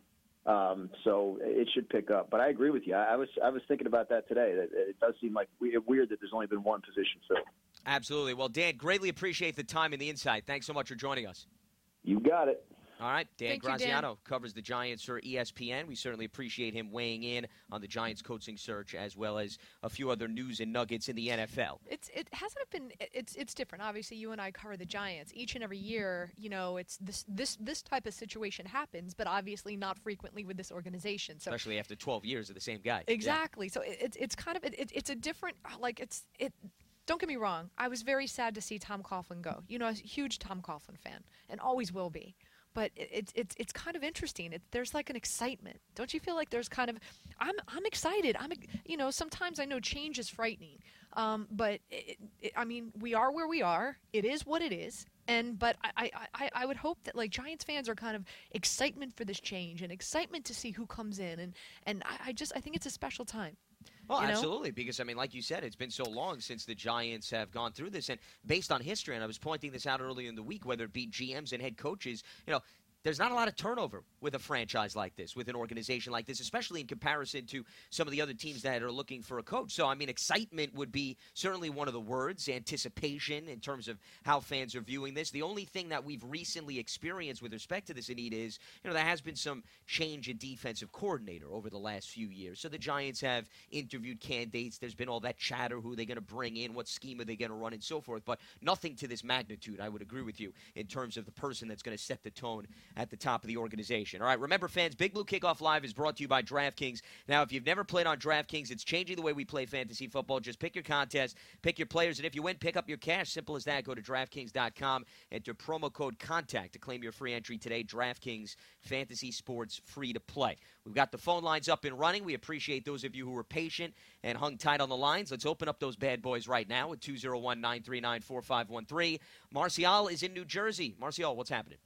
Um, so it should pick up. But I agree with you. I, I was I was thinking about that today. That it does seem like we- weird that there's only been one position filled. Absolutely. Well, Dan, greatly appreciate the time and the insight. Thanks so much for joining us. You got it. All right, Dan Thank you, Graziano Dan. covers the Giants for E S P N. We certainly appreciate him weighing in on the Giants coaching search, as well as a few other news and nuggets in the N F L. It's it hasn't it been it- it's it's different. Obviously, you and I cover the Giants each and every year. You know, it's this this this type of situation happens, but obviously not frequently with this organization. So Especially after twelve years of the same guy. Yeah. exactly. So it, it's it's kind of it, it's a different like it's it. Don't get me wrong. I was very sad to see Tom Coughlin go. You know, I was a huge Tom Coughlin fan and always will be. But it, it's it's it's kind of interesting. It, there's like an excitement. Don't you feel like there's kind of I'm I'm excited. I'm you know sometimes I know change is frightening, um, but it, it, I mean we are where we are. It is what it is. And but I, I, I, I would hope that like Giants fans are kind of excitement for this change and excitement to see who comes in and and I, I just I think it's a special time. Well, you know? absolutely, because, I mean, like you said, it's been so long since the Giants have gone through this. And based on history, and I was pointing this out earlier in the week, whether it be G Ms and head coaches, you know, there's not a lot of turnover with a franchise like this, with an organization like this, especially in comparison to some of the other teams that are looking for a coach. So, I mean, excitement would be certainly one of the words, anticipation in terms of how fans are viewing this. The only thing that we've recently experienced with respect to this, Anita, is, you know, there has been some change in defensive coordinator over the last few years. So the Giants have interviewed candidates. There's been all that chatter, who they're going to bring in, what scheme are they going to run, and so forth. But nothing to this magnitude, I would agree with you, in terms of the person that's going to set the tone at the top of the organization. All right, remember, fans, Big Blue Kickoff Live is brought to you by DraftKings. Now, if you've never played on DraftKings, it's changing the way we play fantasy football. Just pick your contest, pick your players, and if you win, pick up your cash. Simple as that. Go to DraftKings dot com, enter promo code CONTACT to claim your free entry today. DraftKings Fantasy Sports, free to play. We've got the phone lines up and running. We appreciate those of you who were patient and hung tight on the lines. Let's open up those bad boys right now at two oh one, nine three nine, four five one three. Marcial is in New Jersey. Marcial, what's happening?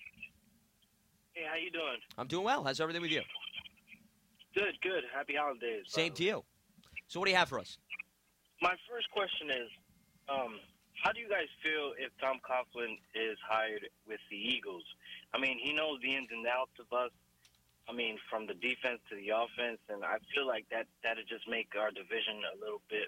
Hey, how you doing? I'm doing well. How's everything with you? Good, good. Happy holidays. Same to you. So what do you have for us? My first question is, um, how do you guys feel if Tom Coughlin is hired with the Eagles? I mean, he knows the ins and outs of us. I mean, from the defense to the offense, and I feel like that that'd just make our division a little bit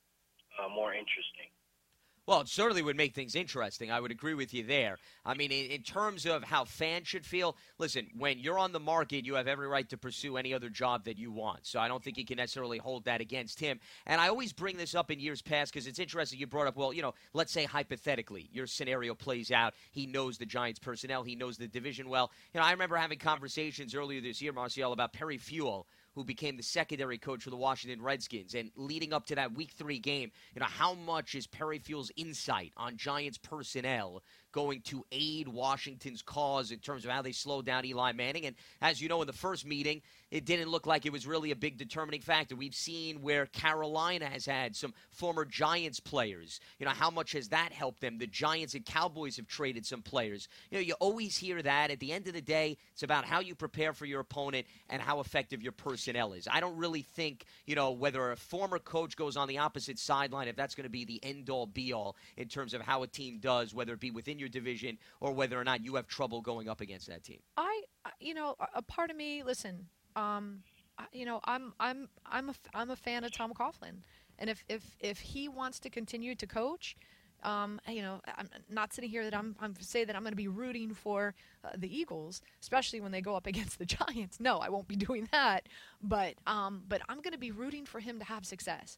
uh, more interesting. Well, it certainly would make things interesting. I would agree with you there. I mean, in, in terms of how fans should feel, listen, when you're on the market, you have every right to pursue any other job that you want. So I don't think you can necessarily hold that against him. And I always bring this up in years past because it's interesting. You brought up, well, you know, let's say hypothetically your scenario plays out. He knows the Giants personnel. He knows the division well. You know, I remember having conversations earlier this year, Marcial, about Perry Fewell, who became the secondary coach for the Washington Redskins. And leading up to that week three game, you know, how much is Perry Fewell's insight on Giants personnel going to aid Washington's cause in terms of how they slowed down Eli Manning? And as you know, in the first meeting, it didn't look like it was really a big determining factor. We've seen where Carolina has had some former Giants players. You know, how much has that helped them? The Giants and Cowboys have traded some players. You know, you always hear that. At the end of the day, it's about how you prepare for your opponent and how effective your personnel is. I don't really think, you know, whether a former coach goes on the opposite sideline, if that's going to be the end-all, be-all in terms of how a team does, whether it be within your division or whether or not you have trouble going up against that team. I, you know, a- a part of me, listen, um, I- you know, I'm, I'm, I'm a, I'm a fan of Tom Coughlin, and if, if, if he wants to continue to coach, um, you know, I'm not sitting here that I'm, I'm say that I'm going to be rooting for uh, the Eagles, especially when they go up against the Giants. No, I won't be doing that, but, um, but I'm going to be rooting for him to have success.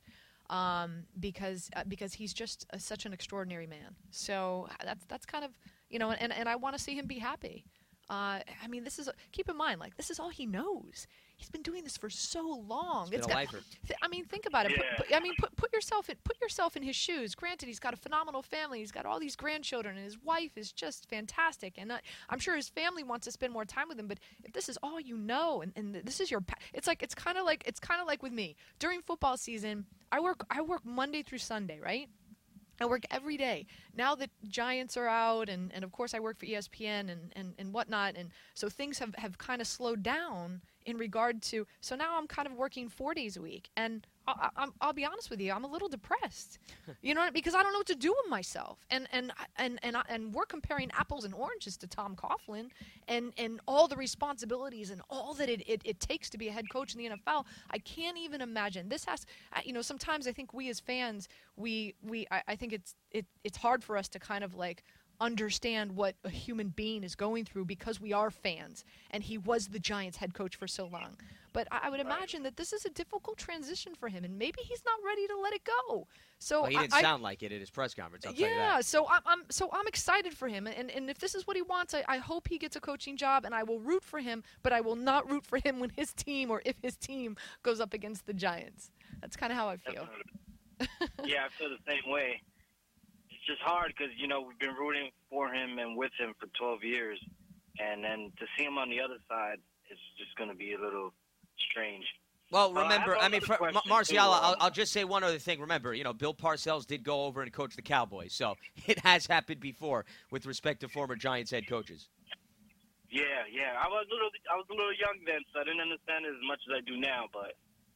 Um, because uh, because he's just a, such an extraordinary man. So that's that's kind of, you know, and, and I want to see him be happy. Uh, I mean, this is, keep in mind, like, this is all he knows. He's been doing this for so long. It's been a lifer. th- I mean, think about it. Yeah. Put, put, I mean, put, put yourself in put yourself in his shoes. Granted, he's got a phenomenal family. He's got all these grandchildren, and his wife is just fantastic. And uh, I'm sure his family wants to spend more time with him. But if this is all you know, and, and this is your, pa- it's like it's kind of like it's kind of like with me during football season. I work I work Monday through Sunday, right? I work every day. Now that Giants are out, and, and of course I work for E S P N and, and, and whatnot, and so things have, have kind of slowed down in regard to, so now I'm kind of working four days a week. And I, I, I'll be honest with you, I'm a little depressed. You know, because I don't know what to do with myself. And and and and, I, and we're comparing apples and oranges to Tom Coughlin and, and all the responsibilities and all that it, it, it takes to be a head coach in the N F L. I can't even imagine. This has, you know, sometimes I think we as fans, we we I, I think it's it it's hard for us to kind of like understand what a human being is going through because we are fans, and he was the Giants head coach for so long. But I, I would imagine that this is a difficult transition for him, and maybe he's not ready to let it go. So well, he didn't I, sound like it at his press conference. I'll yeah, tell you that. so I'm, I'm so I'm excited for him, and and if this is what he wants, I, I hope he gets a coaching job, and I will root for him. But I will not root for him when his team or if his team goes up against the Giants. That's kind of how I feel. Yeah, I feel the same way. It's just hard because, you know, we've been rooting for him and with him for twelve years. And then to see him on the other side is just going to be a little strange. Well, Uh, I remember, have I, mean, another for, question, Marcial, too, I'll, um, I'll just say one other thing. Remember, you know, Bill Parcells did go over and coach the Cowboys, so it has happened before with respect to former Giants head coaches. Yeah, yeah. I was a little, I was a little young then, so I didn't understand it as much as I do now. But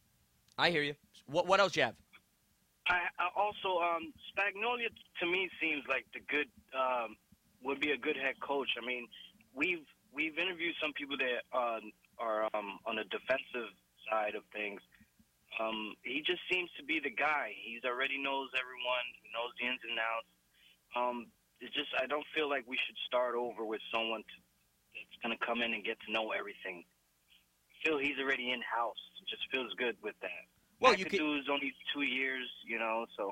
I hear you. What, what else you have? I, I also, um, Spagnuolo to me seems like the good, um, would be a good head coach. I mean, we've we've interviewed some people that uh, are um, on the defensive side of things. Um, he just seems to be the guy. He's already knows everyone. He knows the ins and outs. Um, it's just I don't feel like we should start over with someone to, that's going to come in and get to know everything. I feel he's already in house. It just feels good with that. Well, you could. McAdoo's only two years, you know, so.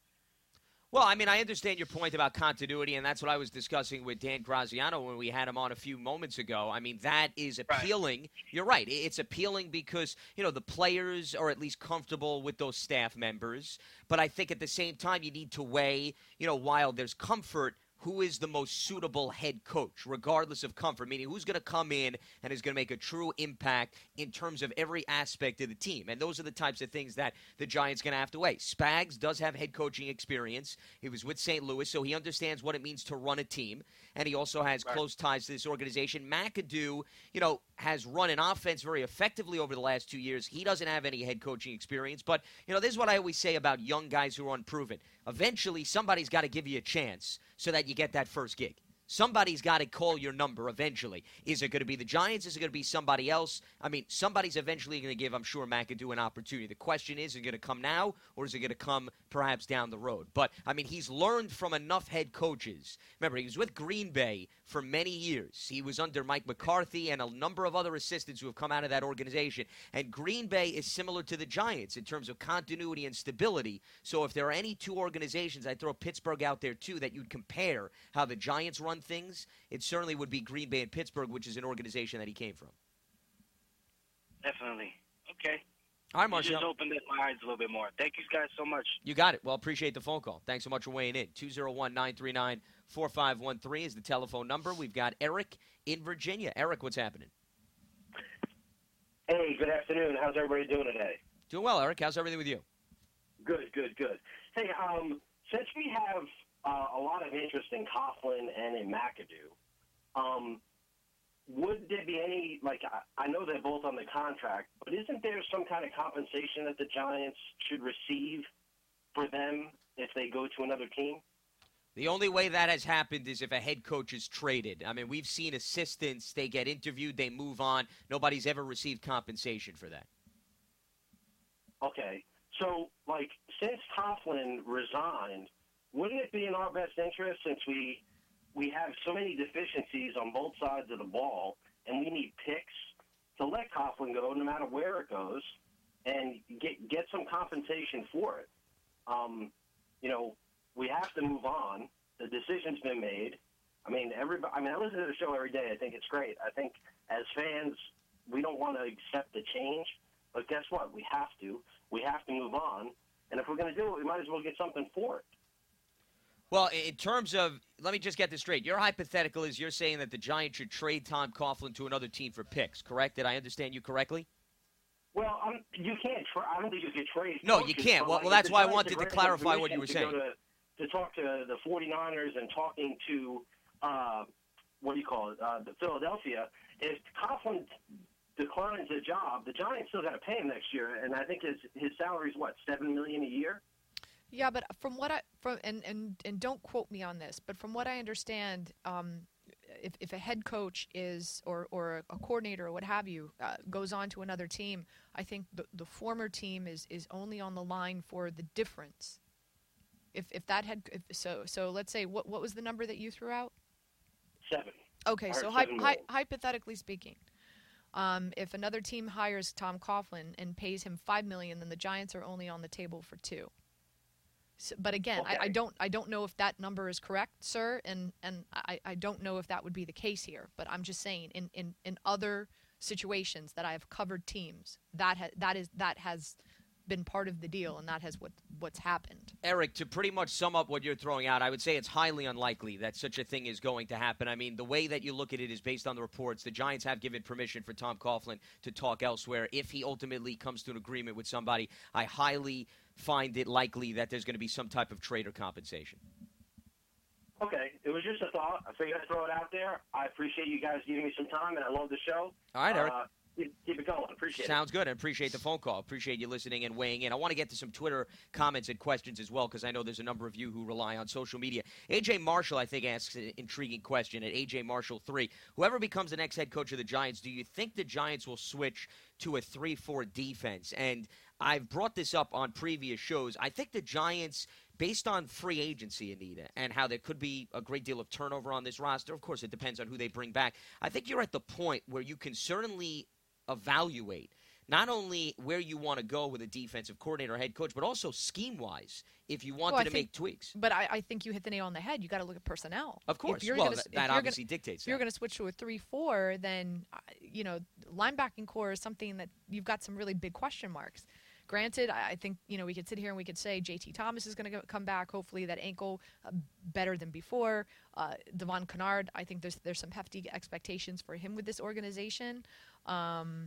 Well, I mean, I understand your point about continuity, and that's what I was discussing with Dan Graziano when we had him on a few moments ago. I mean, that is appealing. Right. You're right. It's appealing because, you know, the players are at least comfortable with those staff members. But I think at the same time, you need to weigh, you know, while there's comfort, who is the most suitable head coach, regardless of comfort, meaning who's going to come in and is going to make a true impact in terms of every aspect of the team. And those are the types of things that the Giants going to have to weigh. Spags does have head coaching experience. He was with Saint Louis, so he understands what it means to run a team, and he also has right. close ties to this organization. McAdoo, you know, has run an offense very effectively over the last two years. He doesn't have any head coaching experience, but, you know, this is what I always say about young guys who are unproven. Eventually, somebody's got to give you a chance so that you get that first gig. Somebody's got to call your number eventually. Is it going to be the Giants? Is it going to be somebody else? I mean, somebody's eventually going to give, I'm sure, McAdoo an opportunity. The question is, is it going to come now or is it going to come perhaps down the road? But, I mean, he's learned from enough head coaches. Remember, he was with Green Bay for many years. He was under Mike McCarthy and a number of other assistants who have come out of that organization. And Green Bay is similar to the Giants in terms of continuity and stability. So if there are any two organizations, I'd throw Pittsburgh out there too, that you'd compare how the Giants run things, it certainly would be Green Bay and Pittsburgh, which is an organization that he came from. Definitely. Okay. All right, Marcial. You just opened up my eyes a little bit more. Thank you guys so much. You got it. Well, appreciate the phone call. Thanks so much for weighing in. two oh one, nine three nine, four five one three is the telephone number. We've got Eric in Virginia. Eric, what's happening? Hey, good afternoon. How's everybody doing today? Doing well, Eric. How's everything with you? Good, good, good. Hey, um, since we have uh, a lot of interest in Coughlin and in McAdoo, um, would there be any, like, I, I know they're both on the contract, but isn't there some kind of compensation that the Giants should receive for them if they go to another team? The only way that has happened is if a head coach is traded. I mean, we've seen assistants, they get interviewed, they move on. Nobody's ever received compensation for that. Okay. So, like, since Coughlin resigned, wouldn't it be in our best interest, since we we have so many deficiencies on both sides of the ball and we need picks, to let Coughlin go no matter where it goes and get get some compensation for it? Um, you know, we have to move on. The decision's been made. I mean, everybody. I mean, I listen to the show every day. I think it's great. I think as fans, we don't want to accept the change, but guess what? We have to. We have to move on. And if we're going to do it, we might as well get something for it. Well, in terms of, let me just get this straight. Your hypothetical is you're saying that the Giants should trade Tom Coughlin to another team for picks, correct? Did I understand you correctly? Well, um, you can't. Tra- I don't think you can trade. No, coaches, you can't. Well, like, well, that's why I Giants wanted to clarify what you were saying. To, to, to talk to the 49ers and talking to, uh, what do you call it, uh, the Philadelphia, if Coughlin declines the job, the Giants still got to pay him next year, and I think his his salary is what, seven million a year. Yeah, but from what I from and, and, and don't quote me on this, but from what I understand, um, if if a head coach is or or a coordinator or what have you uh, goes on to another team, I think the the former team is is only on the line for the difference. If if that had if, so so let's say what what was the number that you threw out? Seven. Okay, I so heard hy- seven hy- million. hypothetically speaking, um, if another team hires Tom Coughlin and pays him five million, then the Giants are only on the table for two. So, but again, Okay. I, I don't I don't know if that number is correct, sir, and and I, I don't know if that would be the case here. But I'm just saying, in, in, in other situations that I have covered teams, that ha- that is that has been part of the deal, and that has what what's happened. Eric, to pretty much sum up what you're throwing out, I would say it's highly unlikely that such a thing is going to happen. I mean, the way that you look at it is based on the reports. The Giants have given permission for Tom Coughlin to talk elsewhere. If he ultimately comes to an agreement with somebody, I highly find it likely that there's going to be some type of trade or compensation. Okay, it was just a thought. I figured I'd throw it out there. I appreciate you guys giving me some time, and I love the show. All right, Eric. Uh, keep, keep it going. Appreciate Sounds good. I appreciate the phone call. Appreciate you listening and weighing in. I want to get to some Twitter comments and questions as well, because I know there's a number of you who rely on social media. A J Marshall, I think, asks an intriguing question at A J Marshall three. Whoever becomes the next head coach of the Giants, do you think the Giants will switch to a three four defense? And I've brought this up on previous shows. I think the Giants, based on free agency, Anita, and how there could be a great deal of turnover on this roster, of course it depends on who they bring back, I think you're at the point where you can certainly evaluate not only where you want to go with a defensive coordinator or head coach, but also scheme-wise, if you wanted Well, I to think- make tweaks. But I, I think you hit the nail on the head. You got to look at personnel. Of course. If you're Well, gonna, that, if that you're obviously gonna, dictates If you're that. going to switch to a three four, then, uh, you know, linebacking core is something that you've got some really big question marks. Granted, I I think, you know, we could sit here and we could say J T Thomas is going to come back, hopefully that ankle uh, better than before. Uh, Devon Kennard, I think there's there's some hefty expectations for him with this organization. Um,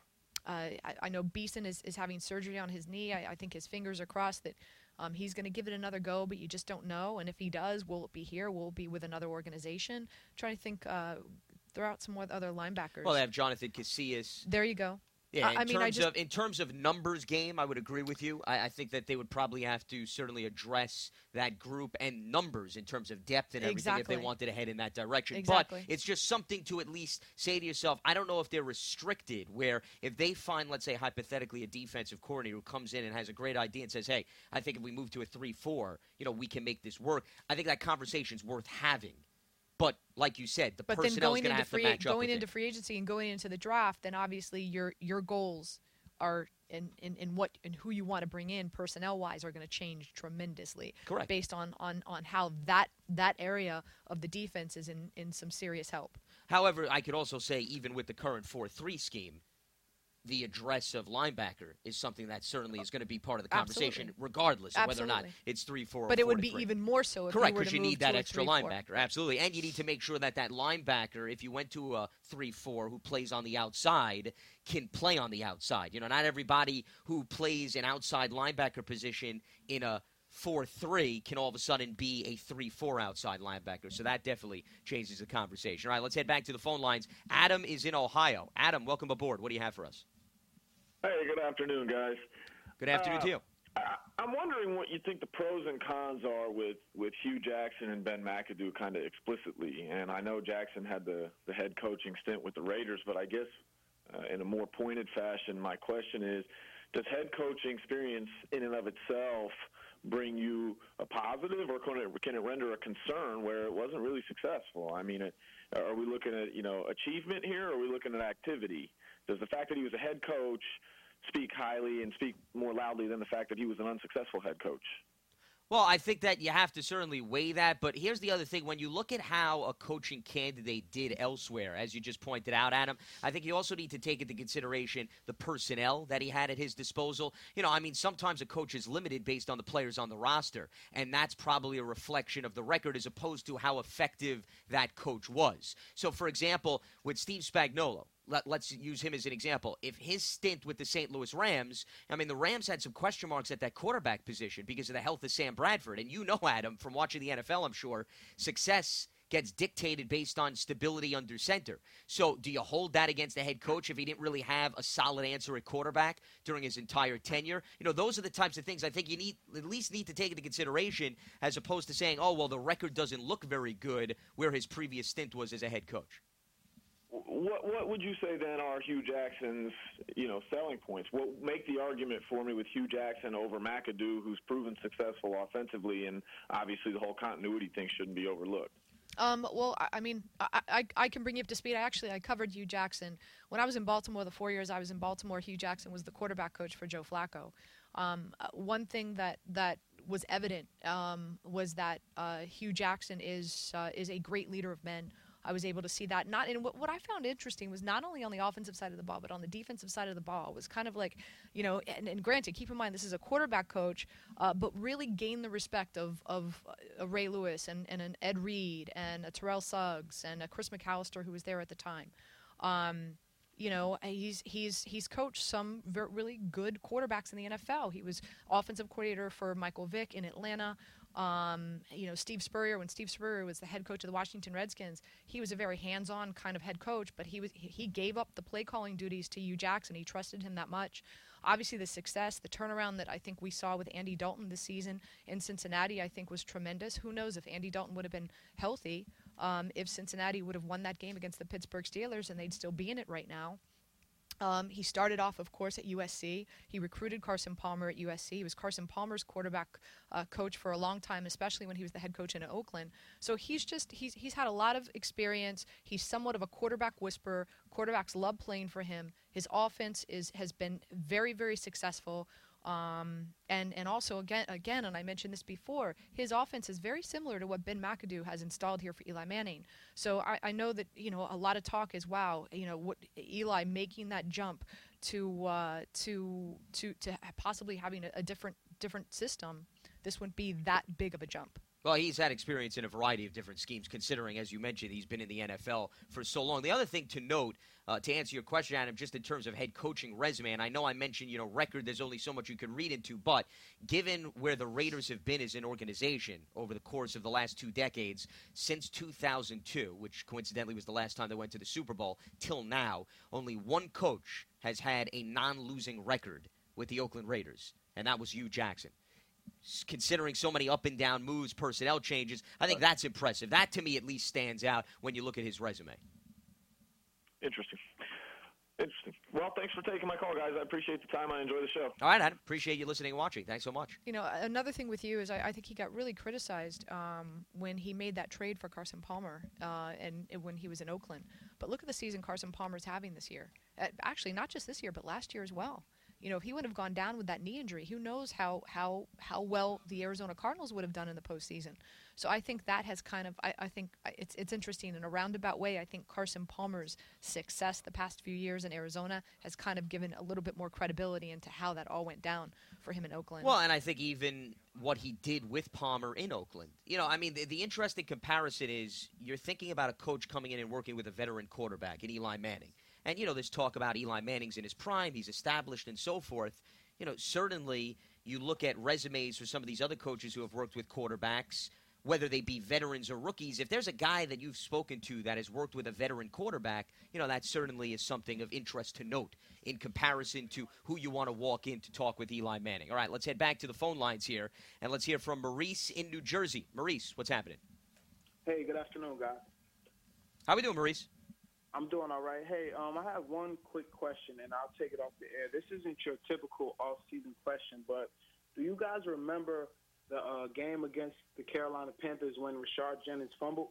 uh, I, I know Beeson is, is having surgery on his knee. I, I think his fingers are crossed that um, he's going to give it another go, but you just don't know. And if he does, will it be here? Will it be with another organization? trying to think, uh, throw out some more other linebackers. Well, they have Jonathan Casillas. There you go. Yeah, I- in I mean, I terms just- of in terms of numbers game, I would agree with you. I, I think that they would probably have to certainly address that group and numbers in terms of depth and everything if Exactly. they wanted to head in that direction. Exactly. But it's just something to at least say to yourself, I don't know if they're restricted, where if they find, let's say, hypothetically, a defensive coordinator who comes in and has a great idea and says, hey, I think if we move to a three four, you know, we can make this work. I think that conversation's worth having. But like you said, the But then personnel's going going to into have to free match up going with into it. free agency and going into the draft, then obviously your your goals are in, in, in what and who you want to bring in personnel wise are going to change tremendously. Correct. Based on, on, on how that that area of the defense is in, in some serious help. However, I could also say, even with the current four three scheme, the address of linebacker is something that certainly is going to be part of the conversation, Absolutely. regardless of whether or not Absolutely. it's three four or But it would four be three. even more so if Correct, you were because to you move need that to a extra three four. linebacker. Absolutely. And you need to make sure that that linebacker, if you went to a three four who plays on the outside, can play on the outside. You know, not everybody who plays an outside linebacker position in a four three can all of a sudden be a three four outside linebacker. So that definitely changes the conversation. All right, let's head back to the phone lines. Adam is in Ohio. Adam, welcome aboard. What do you have for us? Hey, good afternoon, guys. Good afternoon Uh, to you. I, I'm wondering what you think the pros and cons are with, with Hugh Jackson and Ben McAdoo kind of explicitly. And I know Jackson had the, the head coaching stint with the Raiders, but I guess uh, in a more pointed fashion, my question is, does head coaching experience in and of itself bring you a positive, or can it, can it render a concern where it wasn't really successful? I mean, it, are we looking at, you know, achievement here, or are we looking at activity? Does the fact that he was a head coach speak highly and speak more loudly than the fact that he was an unsuccessful head coach? Well, I think that you have to certainly weigh that, but here's the other thing. When you look at how a coaching candidate did elsewhere, as you just pointed out, Adam, I think you also need to take into consideration the personnel that he had at his disposal. You know, I mean, sometimes a coach is limited based on the players on the roster, and that's probably a reflection of the record as opposed to how effective that coach was. So, for example, with Steve Spagnuolo, Let, let's use him as an example. If his stint with the Saint Louis Rams, I mean, the Rams had some question marks at that quarterback position because of the health of Sam Bradford. And you know, Adam, from watching the N F L, I'm sure, success gets dictated based on stability under center. So do you hold that against the head coach if he didn't really have a solid answer at quarterback during his entire tenure? You know, those are the types of things I think you need at least need to take into consideration, as opposed to saying, oh, well, the record doesn't look very good where his previous stint was as a head coach. What what would you say then are Hugh Jackson's, you know, selling points? What make the argument for me with Hugh Jackson over McAdoo, who's proven successful offensively, and obviously the whole continuity thing shouldn't be overlooked? Um, well, I, I mean, I, I, I can bring you up to speed. I actually I covered Hugh Jackson when I was in Baltimore. The four years I was in Baltimore, Hugh Jackson was the quarterback coach for Joe Flacco. Um, uh, one thing that that was evident um, was that uh, Hugh Jackson is uh, is a great leader of men. I was able to see that. Not and what, what I found interesting was not only on the offensive side of the ball, but on the defensive side of the ball. It was kind of like, you know, and, and granted, keep in mind this is a quarterback coach, uh, but really gained the respect of of uh, Ray Lewis and, and an Ed Reed and a Terrell Suggs and a Chris McAllister who was there at the time. Um, You know, he's he's he's coached some very, really good quarterbacks in the N F L. He was offensive coordinator for Michael Vick in Atlanta. Um, you know, Steve Spurrier, when Steve Spurrier was the head coach of the Washington Redskins, he was a very hands-on kind of head coach, but he was he gave up the play calling duties to Hugh Jackson. He trusted him that much. Obviously, the success, the turnaround that I think we saw with Andy Dalton this season in Cincinnati, I think was tremendous. Who knows if Andy Dalton would have been healthy, um, if Cincinnati would have won that game against the Pittsburgh Steelers, and they'd still be in it right now. Um, he started off, of course, at U S C. He recruited Carson Palmer at U S C. He was Carson Palmer's quarterback uh, coach for a long time, especially when he was the head coach in Oakland. So he's just he's he's had a lot of experience. He's somewhat of a quarterback whisperer. Quarterbacks love playing for him. His offense is has been very, very successful. Um, and, and also, again, again, and I mentioned this before, his offense is very similar to what Ben McAdoo has installed here for Eli Manning. So I, I know that, you know, a lot of talk is, wow, you know, what Eli making that jump to uh, to to to possibly having a, a different different system. This wouldn't be that big of a jump. Well, he's had experience in a variety of different schemes, considering, as you mentioned, he's been in the N F L for so long. The other thing to note, uh, to answer your question, Adam, just in terms of head coaching resume, and I know I mentioned, you know, record, there's only so much you can read into, but given where the Raiders have been as an organization over the course of the last two decades, since two thousand two, which coincidentally was the last time they went to the Super Bowl, till now, only one coach has had a non-losing record with the Oakland Raiders, and that was Hugh Jackson. Considering so many up and down moves, personnel changes, I think that's impressive. That, to me, at least stands out when you look at his resume. Interesting. Interesting. Well, thanks for taking my call, guys. I appreciate the time. I enjoy the show. All right, Adam. Appreciate you listening and watching. Thanks so much. You know, another thing with you is I, I think he got really criticized um, when he made that trade for Carson Palmer uh, and, and when he was in Oakland. But look at the season Carson Palmer's having this year. Uh, actually, not just this year, but last year as well. You know, if he would have gone down with that knee injury, who knows how how how well the Arizona Cardinals would have done in the postseason. So I think that has kind of, I, I think it's it's interesting. In a roundabout way, I think Carson Palmer's success the past few years in Arizona has kind of given a little bit more credibility into how that all went down for him in Oakland. Well, and I think even what he did with Palmer in Oakland. You know, I mean, the, the interesting comparison is you're thinking about a coach coming in and working with a veteran quarterback in Eli Manning. And, you know, there's talk about Eli Manning's in his prime, he's established and so forth. You know, certainly you look at resumes for some of these other coaches who have worked with quarterbacks, whether they be veterans or rookies. If there's a guy that you've spoken to that has worked with a veteran quarterback, you know, that certainly is something of interest to note in comparison to who you want to walk in to talk with Eli Manning. All right, let's head back to the phone lines here, and let's hear from Maurice in New Jersey. Maurice, what's happening? Hey, good afternoon, guys. How we doing, Maurice? I'm doing all right. Hey, um, I have one quick question, and I'll take it off the air. This isn't your typical off-season question, but do you guys remember the uh, game against the Carolina Panthers when Rashard Jennings fumbled?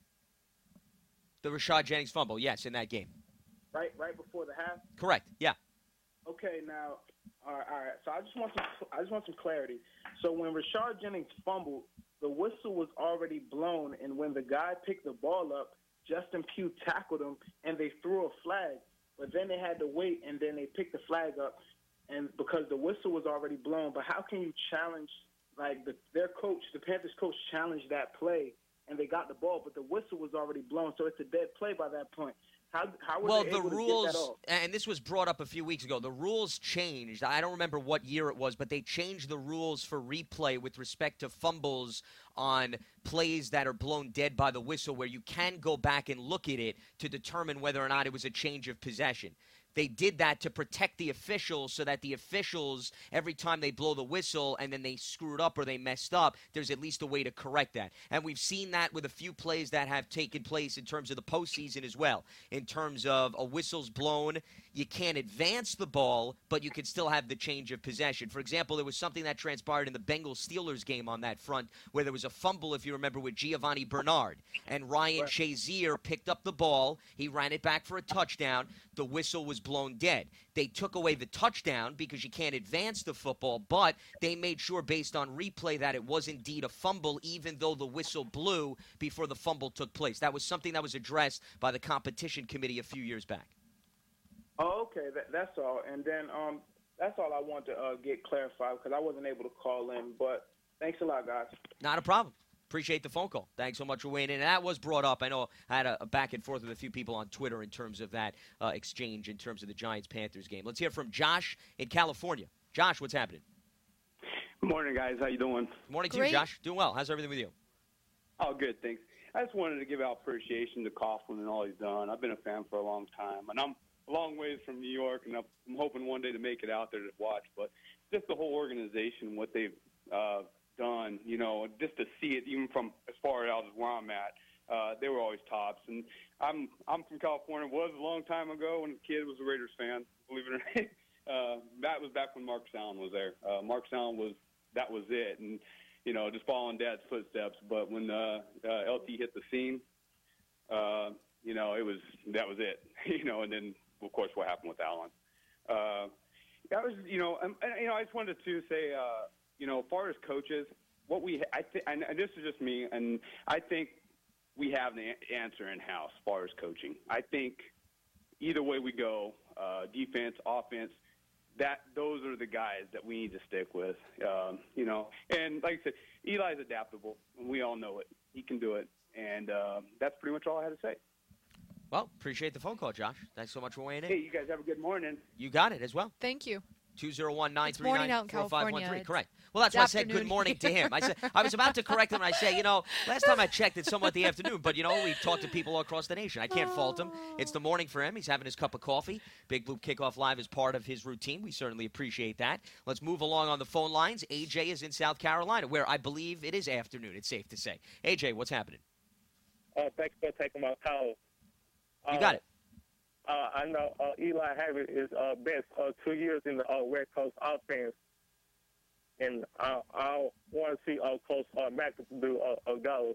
The Rashard Jennings fumble, yes, in that game. Right, right before the half. Correct. Yeah. Okay, now, all right, all right. So I just want some, I just want some clarity. So when Rashard Jennings fumbled, the whistle was already blown, and when the guy picked the ball up, Justin Pugh tackled him, and they threw a flag. But then they had to wait, and then they picked the flag up, and because the whistle was already blown. But how can you challenge, like, the, their coach, the Panthers coach, challenged that play, and they got the ball, but the whistle was already blown, so it's a dead play by that point. How how were Well, they the able to get that rules, off? and this was brought up a few weeks ago, the rules changed. I don't remember what year it was, but they changed the rules for replay with respect to fumbles on plays that are blown dead by the whistle, where you can go back and look at it to determine whether or not it was a change of possession. They did that to protect the officials so that the officials, every time they blow the whistle and then they screwed up or they messed up, there's at least a way to correct that. And we've seen that with a few plays that have taken place in terms of the postseason as well. In terms of a whistle's blown, you can't advance the ball, but you can still have the change of possession. For example, there was something that transpired in the Bengals-Steelers game on that front where there was a fumble, if you remember, with Giovanni Bernard. And Ryan Shazier picked up the ball. He ran it back for a touchdown. The whistle was blown dead. They took away the touchdown because you can't advance the football, but they made sure based on replay that it was indeed a fumble, even though the whistle blew before the fumble took place. That was something that was addressed by the competition committee a few years back. Oh, okay, that, that's all. And then um, that's all I want to uh, get clarified because I wasn't able to call in. But thanks a lot, guys. Not a problem. Appreciate the phone call. Thanks so much for weighing in. And that was brought up. I know I had a, a back and forth with a few people on Twitter in terms of that uh, exchange in terms of the Giants-Panthers game. Let's hear from Josh in California. Josh, what's happening? Good morning, guys. How you doing? Good morning to Great. you, Josh. Doing well. How's everything with you? Oh, good, thanks. I just wanted to give out appreciation to Coughlin and all he's done. I've been a fan for a long time, and I'm a long ways from New York, and I'm hoping one day to make it out there to watch. But just the whole organization, what they've uh, done, you know, just to see it even from as far out as where I'm at, uh, they were always tops. And I'm I'm from California. Was a long time ago when a kid was a Raiders fan, believe it or not. Uh, that was back when Mark Allen was there. Uh, Mark Allen was that was it, and you know, just following Dad's footsteps. But when uh, uh, L T hit the scene, uh, you know, it was that was it. you know, and then of course what happened with Allen. Uh, that was, you know, um, and, you know, I just wanted to say, uh, you know, as far as coaches, what we I think, and, and this is just me, and I think we have the answer in house as far as coaching. I think either way we go, uh, defense, offense. That those are the guys that we need to stick with, um, you know. And like I said, Eli's adaptable, and we all know it. He can do it, and uh, that's pretty much all I had to say. Well, appreciate the phone call, Josh. Thanks so much for weighing in. Hey, you guys have a good morning. You got it as well. Thank you. two oh one, nine three morning nine, out in four five one three. California. Correct. Well, that's It's why I said afternoon good morning to here. him. I said I was about to correct him, and I say, you know, last time I checked, it's somewhat the afternoon. But, you know, we've talked to people all across the nation. I can't fault him. It's the morning for him. He's having his cup of coffee. Big Blue Kickoff Live is part of his routine. We certainly appreciate that. Let's move along on the phone lines. A J is in South Carolina, where I believe it is afternoon, it's safe to say. A J, what's happening? Uh, thanks for taking my call. You uh, got it. Uh, I know uh, Eli Harvey is uh, best uh, two years in the uh, West Coast offense, and I, I want to see uh, Coach uh, McAdoo a, a go.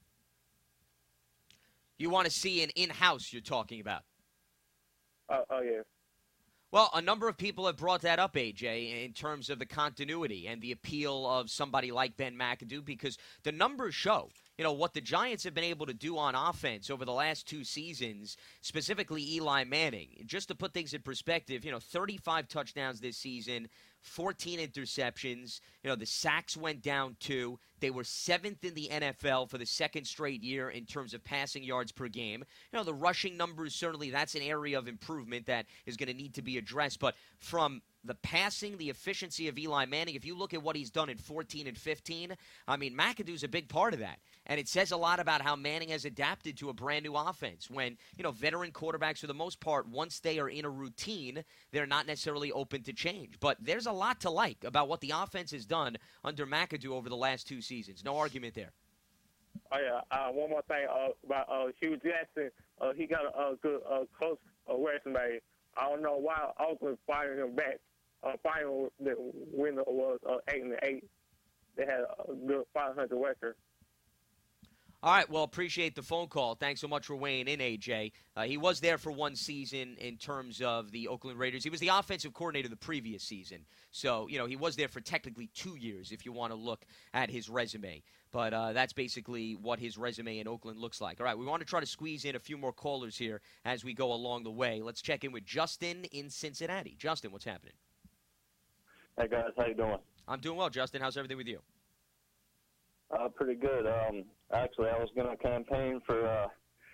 You want to see an in-house you're talking about? Uh, oh, yes. Well, a number of people have brought that up, A J, in terms of the continuity and the appeal of somebody like Ben McAdoo, because the numbers show, you know, what the Giants have been able to do on offense over the last two seasons, specifically Eli Manning. Just to put things in perspective, you know, thirty-five touchdowns this season, fourteen interceptions. You know, the sacks went down two. They were seventh in the N F L for the second straight year in terms of passing yards per game. You know, the rushing numbers, certainly that's an area of improvement that is going to need to be addressed. But from the passing, the efficiency of Eli Manning, if you look at what he's done in fourteen and fifteen, I mean, McAdoo's a big part of that. And it says a lot about how Manning has adapted to a brand-new offense when, you know, veteran quarterbacks, for the most part, once they are in a routine, they're not necessarily open to change. But there's a lot to like about what the offense has done under McAdoo over the last two seasons. No argument there. Oh, yeah. Uh, one more thing uh, about uh, Hugh Jackson. Uh, he got a, a good uh, coach uh, resume. I don't know why Oakland fired him back. Uh, final the winner was uh, eight and eight. They had a good five hundred record. All right, well, appreciate the phone call. Thanks so much for weighing in, A J. Uh, he was there for one season in terms of the Oakland Raiders. He was the offensive coordinator the previous season. So, you know, he was there for technically two years if you want to look at his resume. But uh, that's basically what his resume in Oakland looks like. All right, we want to try to squeeze in a few more callers here as we go along the way. Let's check in with Justin in Cincinnati. Justin, what's happening? Hey, guys. How you doing? I'm doing well, Justin. How's everything with you? Uh, pretty good. Um, actually, I was going to campaign for uh,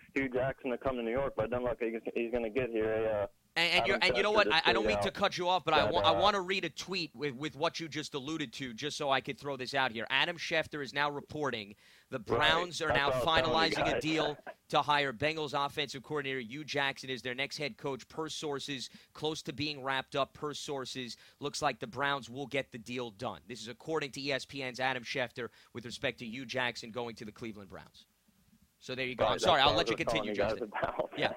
Hugh Jackson to come to New York, but it doesn't look like he's, he's going to get here. A, uh, And, and, you're, and you know what? I, I don't mean to cut you off, but I, wa- I want to read a tweet with, with what you just alluded to, just so I could throw this out here. Adam Schefter is now reporting the Browns right. are now finalizing a guys. deal to hire Bengals offensive coordinator Hugh Jackson as their next head coach. Per sources, close to being wrapped up. Per sources, looks like the Browns will get the deal done. This is according to E S P N's Adam Schefter with respect to Hugh Jackson going to the Cleveland Browns. So there you go. Right, I'm sorry, I'll what let I you was continue, telling you Justin. guys about. Yeah.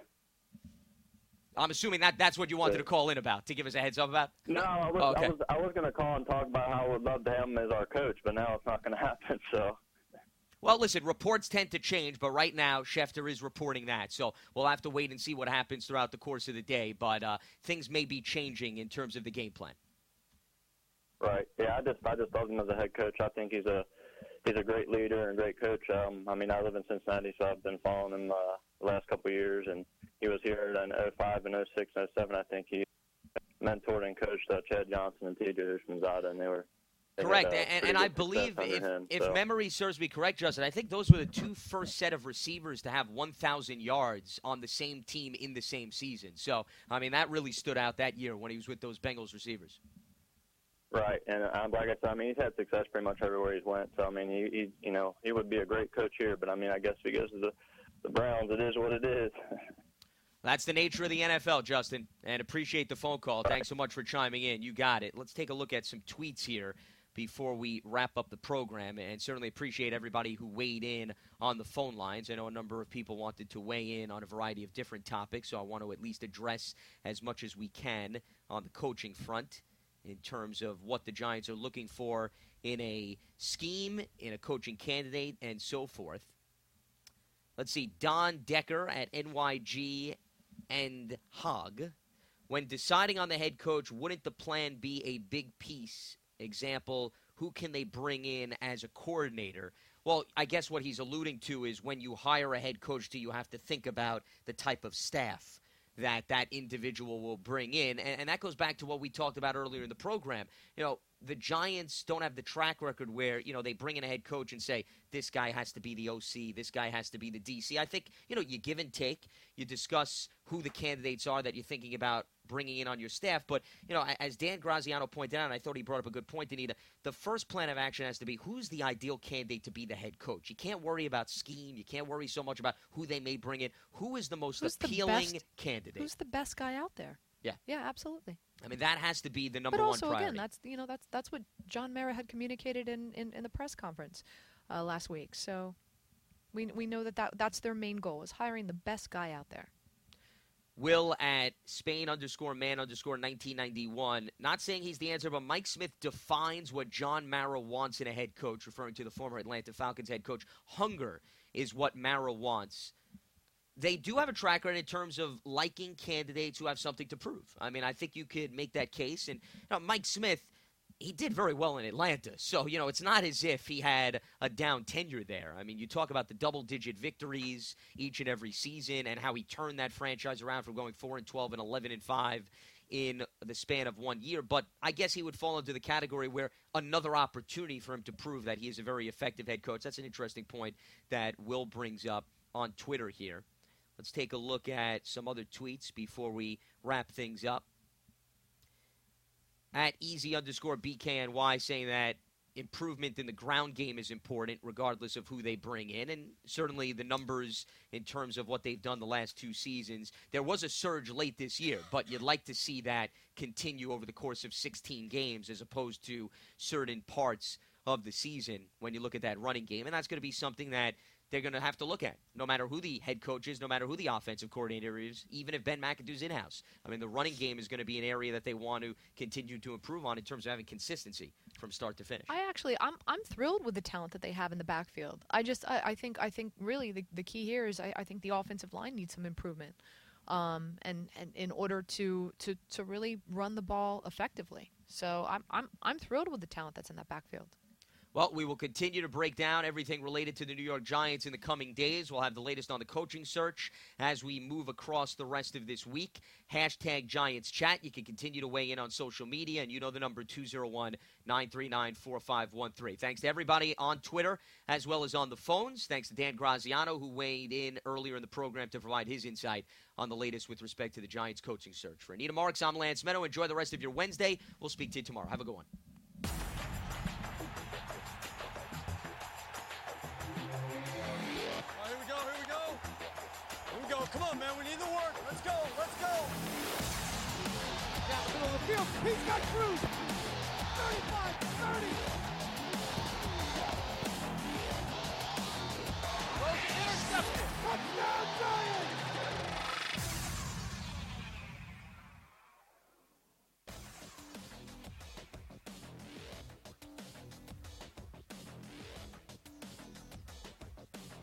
I'm assuming that that's what you wanted to call in about, to give us a heads up about? No, I was, Oh, okay. I was, I was going to call and talk about how I would love to have him as our coach, but now it's not going to happen, so. Well, listen, reports tend to change, but right now Schefter is reporting that. So we'll have to wait and see what happens throughout the course of the day, but uh, things may be changing in terms of the game plan. Right. Yeah, I just I just love him as a head coach. I think he's a he's a great leader and a great coach. Um, I mean, I live in Cincinnati, so I've been following him uh, the last couple of years, and he was here in oh five and oh six and oh seven. I think he mentored and coached uh, Chad Johnson and T J Houshmandzadeh, and they were they correct. had, uh, and pretty and I good believe, success under if, him, if so. memory serves me correct, Justin, I think those were the two first set of receivers to have one thousand yards on the same team in the same season. So, I mean, that really stood out that year when he was with those Bengals receivers. Right, and uh, like I said, I mean, he's had success pretty much everywhere he's went. So I mean, he, he, you know, he would be a great coach here. But I mean, I guess if he goes to the, the Browns, it is what it is. That's the nature of the N F L, Justin, and appreciate the phone call. Thanks so much for chiming in. You got it. Let's take a look at some tweets here before we wrap up the program, and certainly appreciate everybody who weighed in on the phone lines. I know a number of people wanted to weigh in on a variety of different topics, so I want to at least address as much as we can on the coaching front in terms of what the Giants are looking for in a scheme, in a coaching candidate, and so forth. Let's see, Don Decker at N Y G and Hog. When deciding on the head coach, wouldn't the plan be a big piece? Example, who can they bring in as a coordinator? Well, I guess what he's alluding to is when you hire a head coach, do you have to think about the type of staff that that individual will bring in? And, and that goes back to what we talked about earlier in the program. You know, the Giants don't have the track record where, you know, they bring in a head coach and say, this guy has to be the O C, this guy has to be the D C. I think, you know, you give and take. You discuss who the candidates are that you're thinking about bringing in on your staff. But, you know, as Dan Graziano pointed out, and I thought he brought up a good point, Anita, the first plan of action has to be who's the ideal candidate to be the head coach. You can't worry about scheme. You can't worry so much about who they may bring in. Who is the most Who's the appealing best- candidate? Who's the best guy out there? Yeah. Yeah, absolutely. I mean, that has to be the number but also, one priority. again, that's you know that's that's what John Mara had communicated in, in, in the press conference uh, last week. So we we know that, that that's their main goal is hiring the best guy out there. Will at Spain underscore man underscore nineteen ninety-one. Not saying he's the answer, but Mike Smith defines what John Mara wants in a head coach, referring to the former Atlanta Falcons head coach. Hunger is what Mara wants. They do have a track record in terms of liking candidates who have something to prove. I mean, I think you could make that case. And you know, Mike Smith, he did very well in Atlanta. So, you know, it's not as if he had a down tenure there. I mean, you talk about the double-digit victories each and every season and how he turned that franchise around from going four and twelve and eleven and five in the span of one year. But I guess he would fall into the category where another opportunity for him to prove that he is a very effective head coach. That's an interesting point that Will brings up on Twitter here. Let's take a look at some other tweets before we wrap things up. At easy underscore B K N Y saying that improvement in the ground game is important regardless of who they bring in. And certainly the numbers in terms of what they've done the last two seasons. There was a surge late this year, but you'd like to see that continue over the course of sixteen games as opposed to certain parts of the season when you look at that running game. And that's going to be something that they're going to have to look at, no matter who the head coach is, no matter who the offensive coordinator is, even if Ben McAdoo's in-house. I mean, the running game is going to be an area that they want to continue to improve on in terms of having consistency from start to finish. I actually, I'm I'm thrilled with the talent that they have in the backfield. I just, I, I think, I think really the, the key here is I, I think the offensive line needs some improvement, um, and and in order to, to, to really run the ball effectively. So I'm I'm I'm thrilled with the talent that's in that backfield. Well, we will continue to break down everything related to the New York Giants in the coming days. We'll have the latest on the coaching search as we move across the rest of this week. Hashtag Giants Chat. You can continue to weigh in on social media, and you know the number two oh one, nine three nine, four five one three. Thanks to everybody on Twitter as well as on the phones. Thanks to Dan Graziano, who weighed in earlier in the program to provide his insight on the latest with respect to the Giants coaching search. For Anita Marks, I'm Lance Meadow. Enjoy the rest of your Wednesday. We'll speak to you tomorrow. Have a good one. Come on, man. We need the work. Let's go. Let's go. Down the middle of the field. He's got Cruz. thirty-five, thirty. Intercepted. Touchdown, Giants.